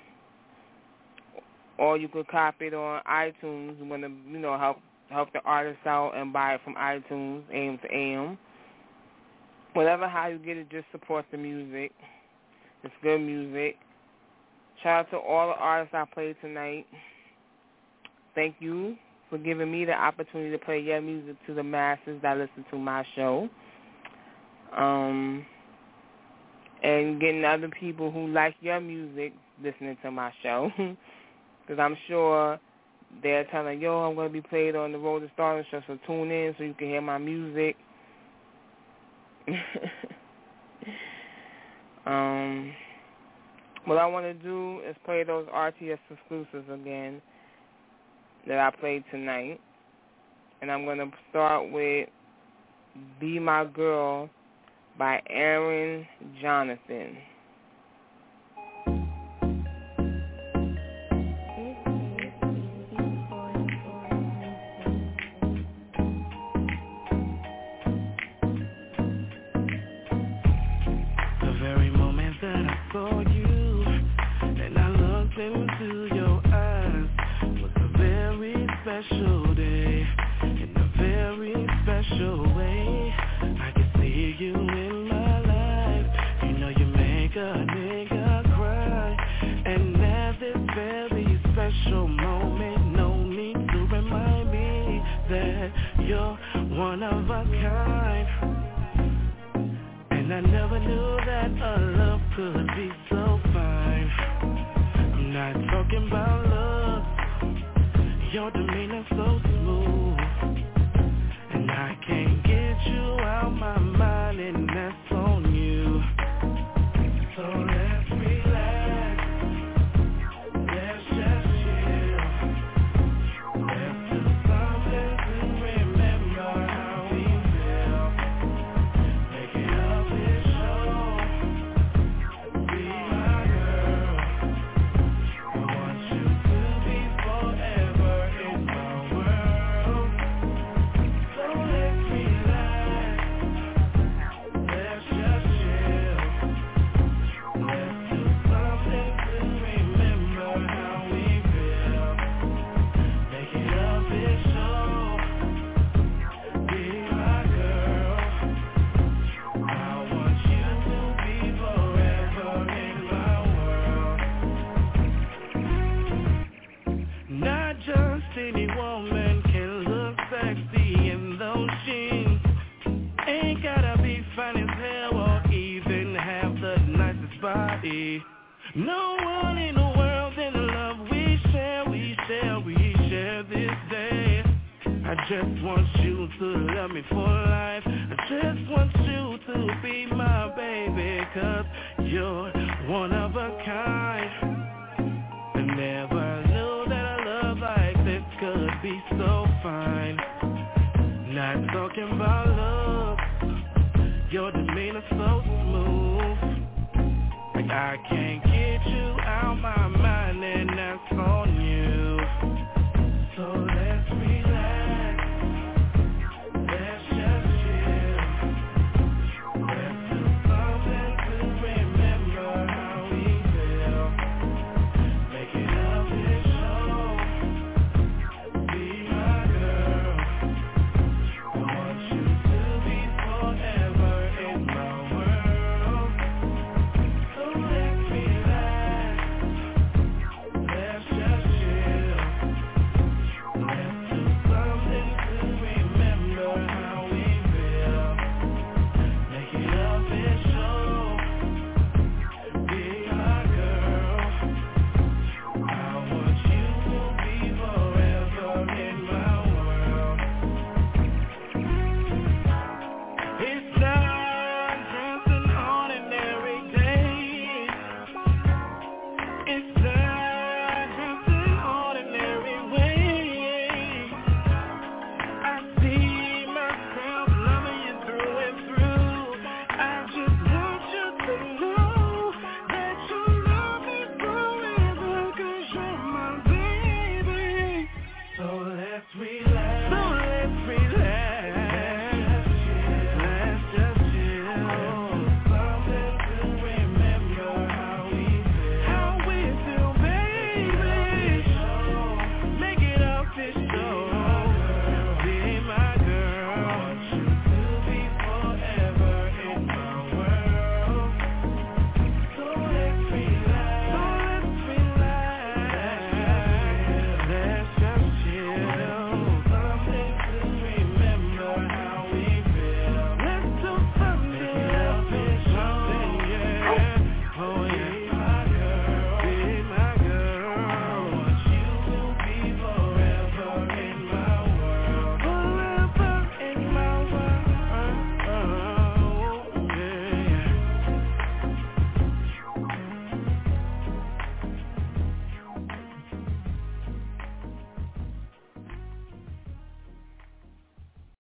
Or you could copy it on iTunes. You want to, you know, help help the artist out and buy it from iTunes, A M to A M. Whatever how you get it, just support the music. It's good music. Shout out to all the artists I played tonight. Thank you for giving me the opportunity to play your music to the masses that listen to my show. Um, and getting other people who like your music listening to my show. Because I'm sure they're telling, yo, I'm going to be played on the Road to Stardom show, so tune in so you can hear my music. um, what I want to do is play those R T S exclusives again that I played tonight. And I'm going to start with Be My Girl by Aaron Jonathan. The very moment that I saw you and I looked into your eyes was a very special day, in a very special way. I can see you in my life. You know you make a nigga cry, and at this very special moment, no need to remind me that you're one of a kind. And I never knew that a love could be so fine. I'm not talking about love, your demeanor so smooth, and I can't get you out my mind, and that's on you. So let's relax, let's just chill, let's do something to remember how we feel. Make it official, be my girl. I want you to be forever in my world. So let's relax, let's just chill, let's do something to remember how we feel. Make it official, be my girl. I want you to be forever in my world. Not just any woman can look sexy in those jeans. Ain't gotta be fine as hell or even have the nicest body. No one in the world in the love we share, we share, we share this day. I just want you to love me for life. I just want you to be my baby, 'cause you're one of a kind. I never knew that a love like this could be so fine. Not talking about love, your demeanor so smooth, like I can't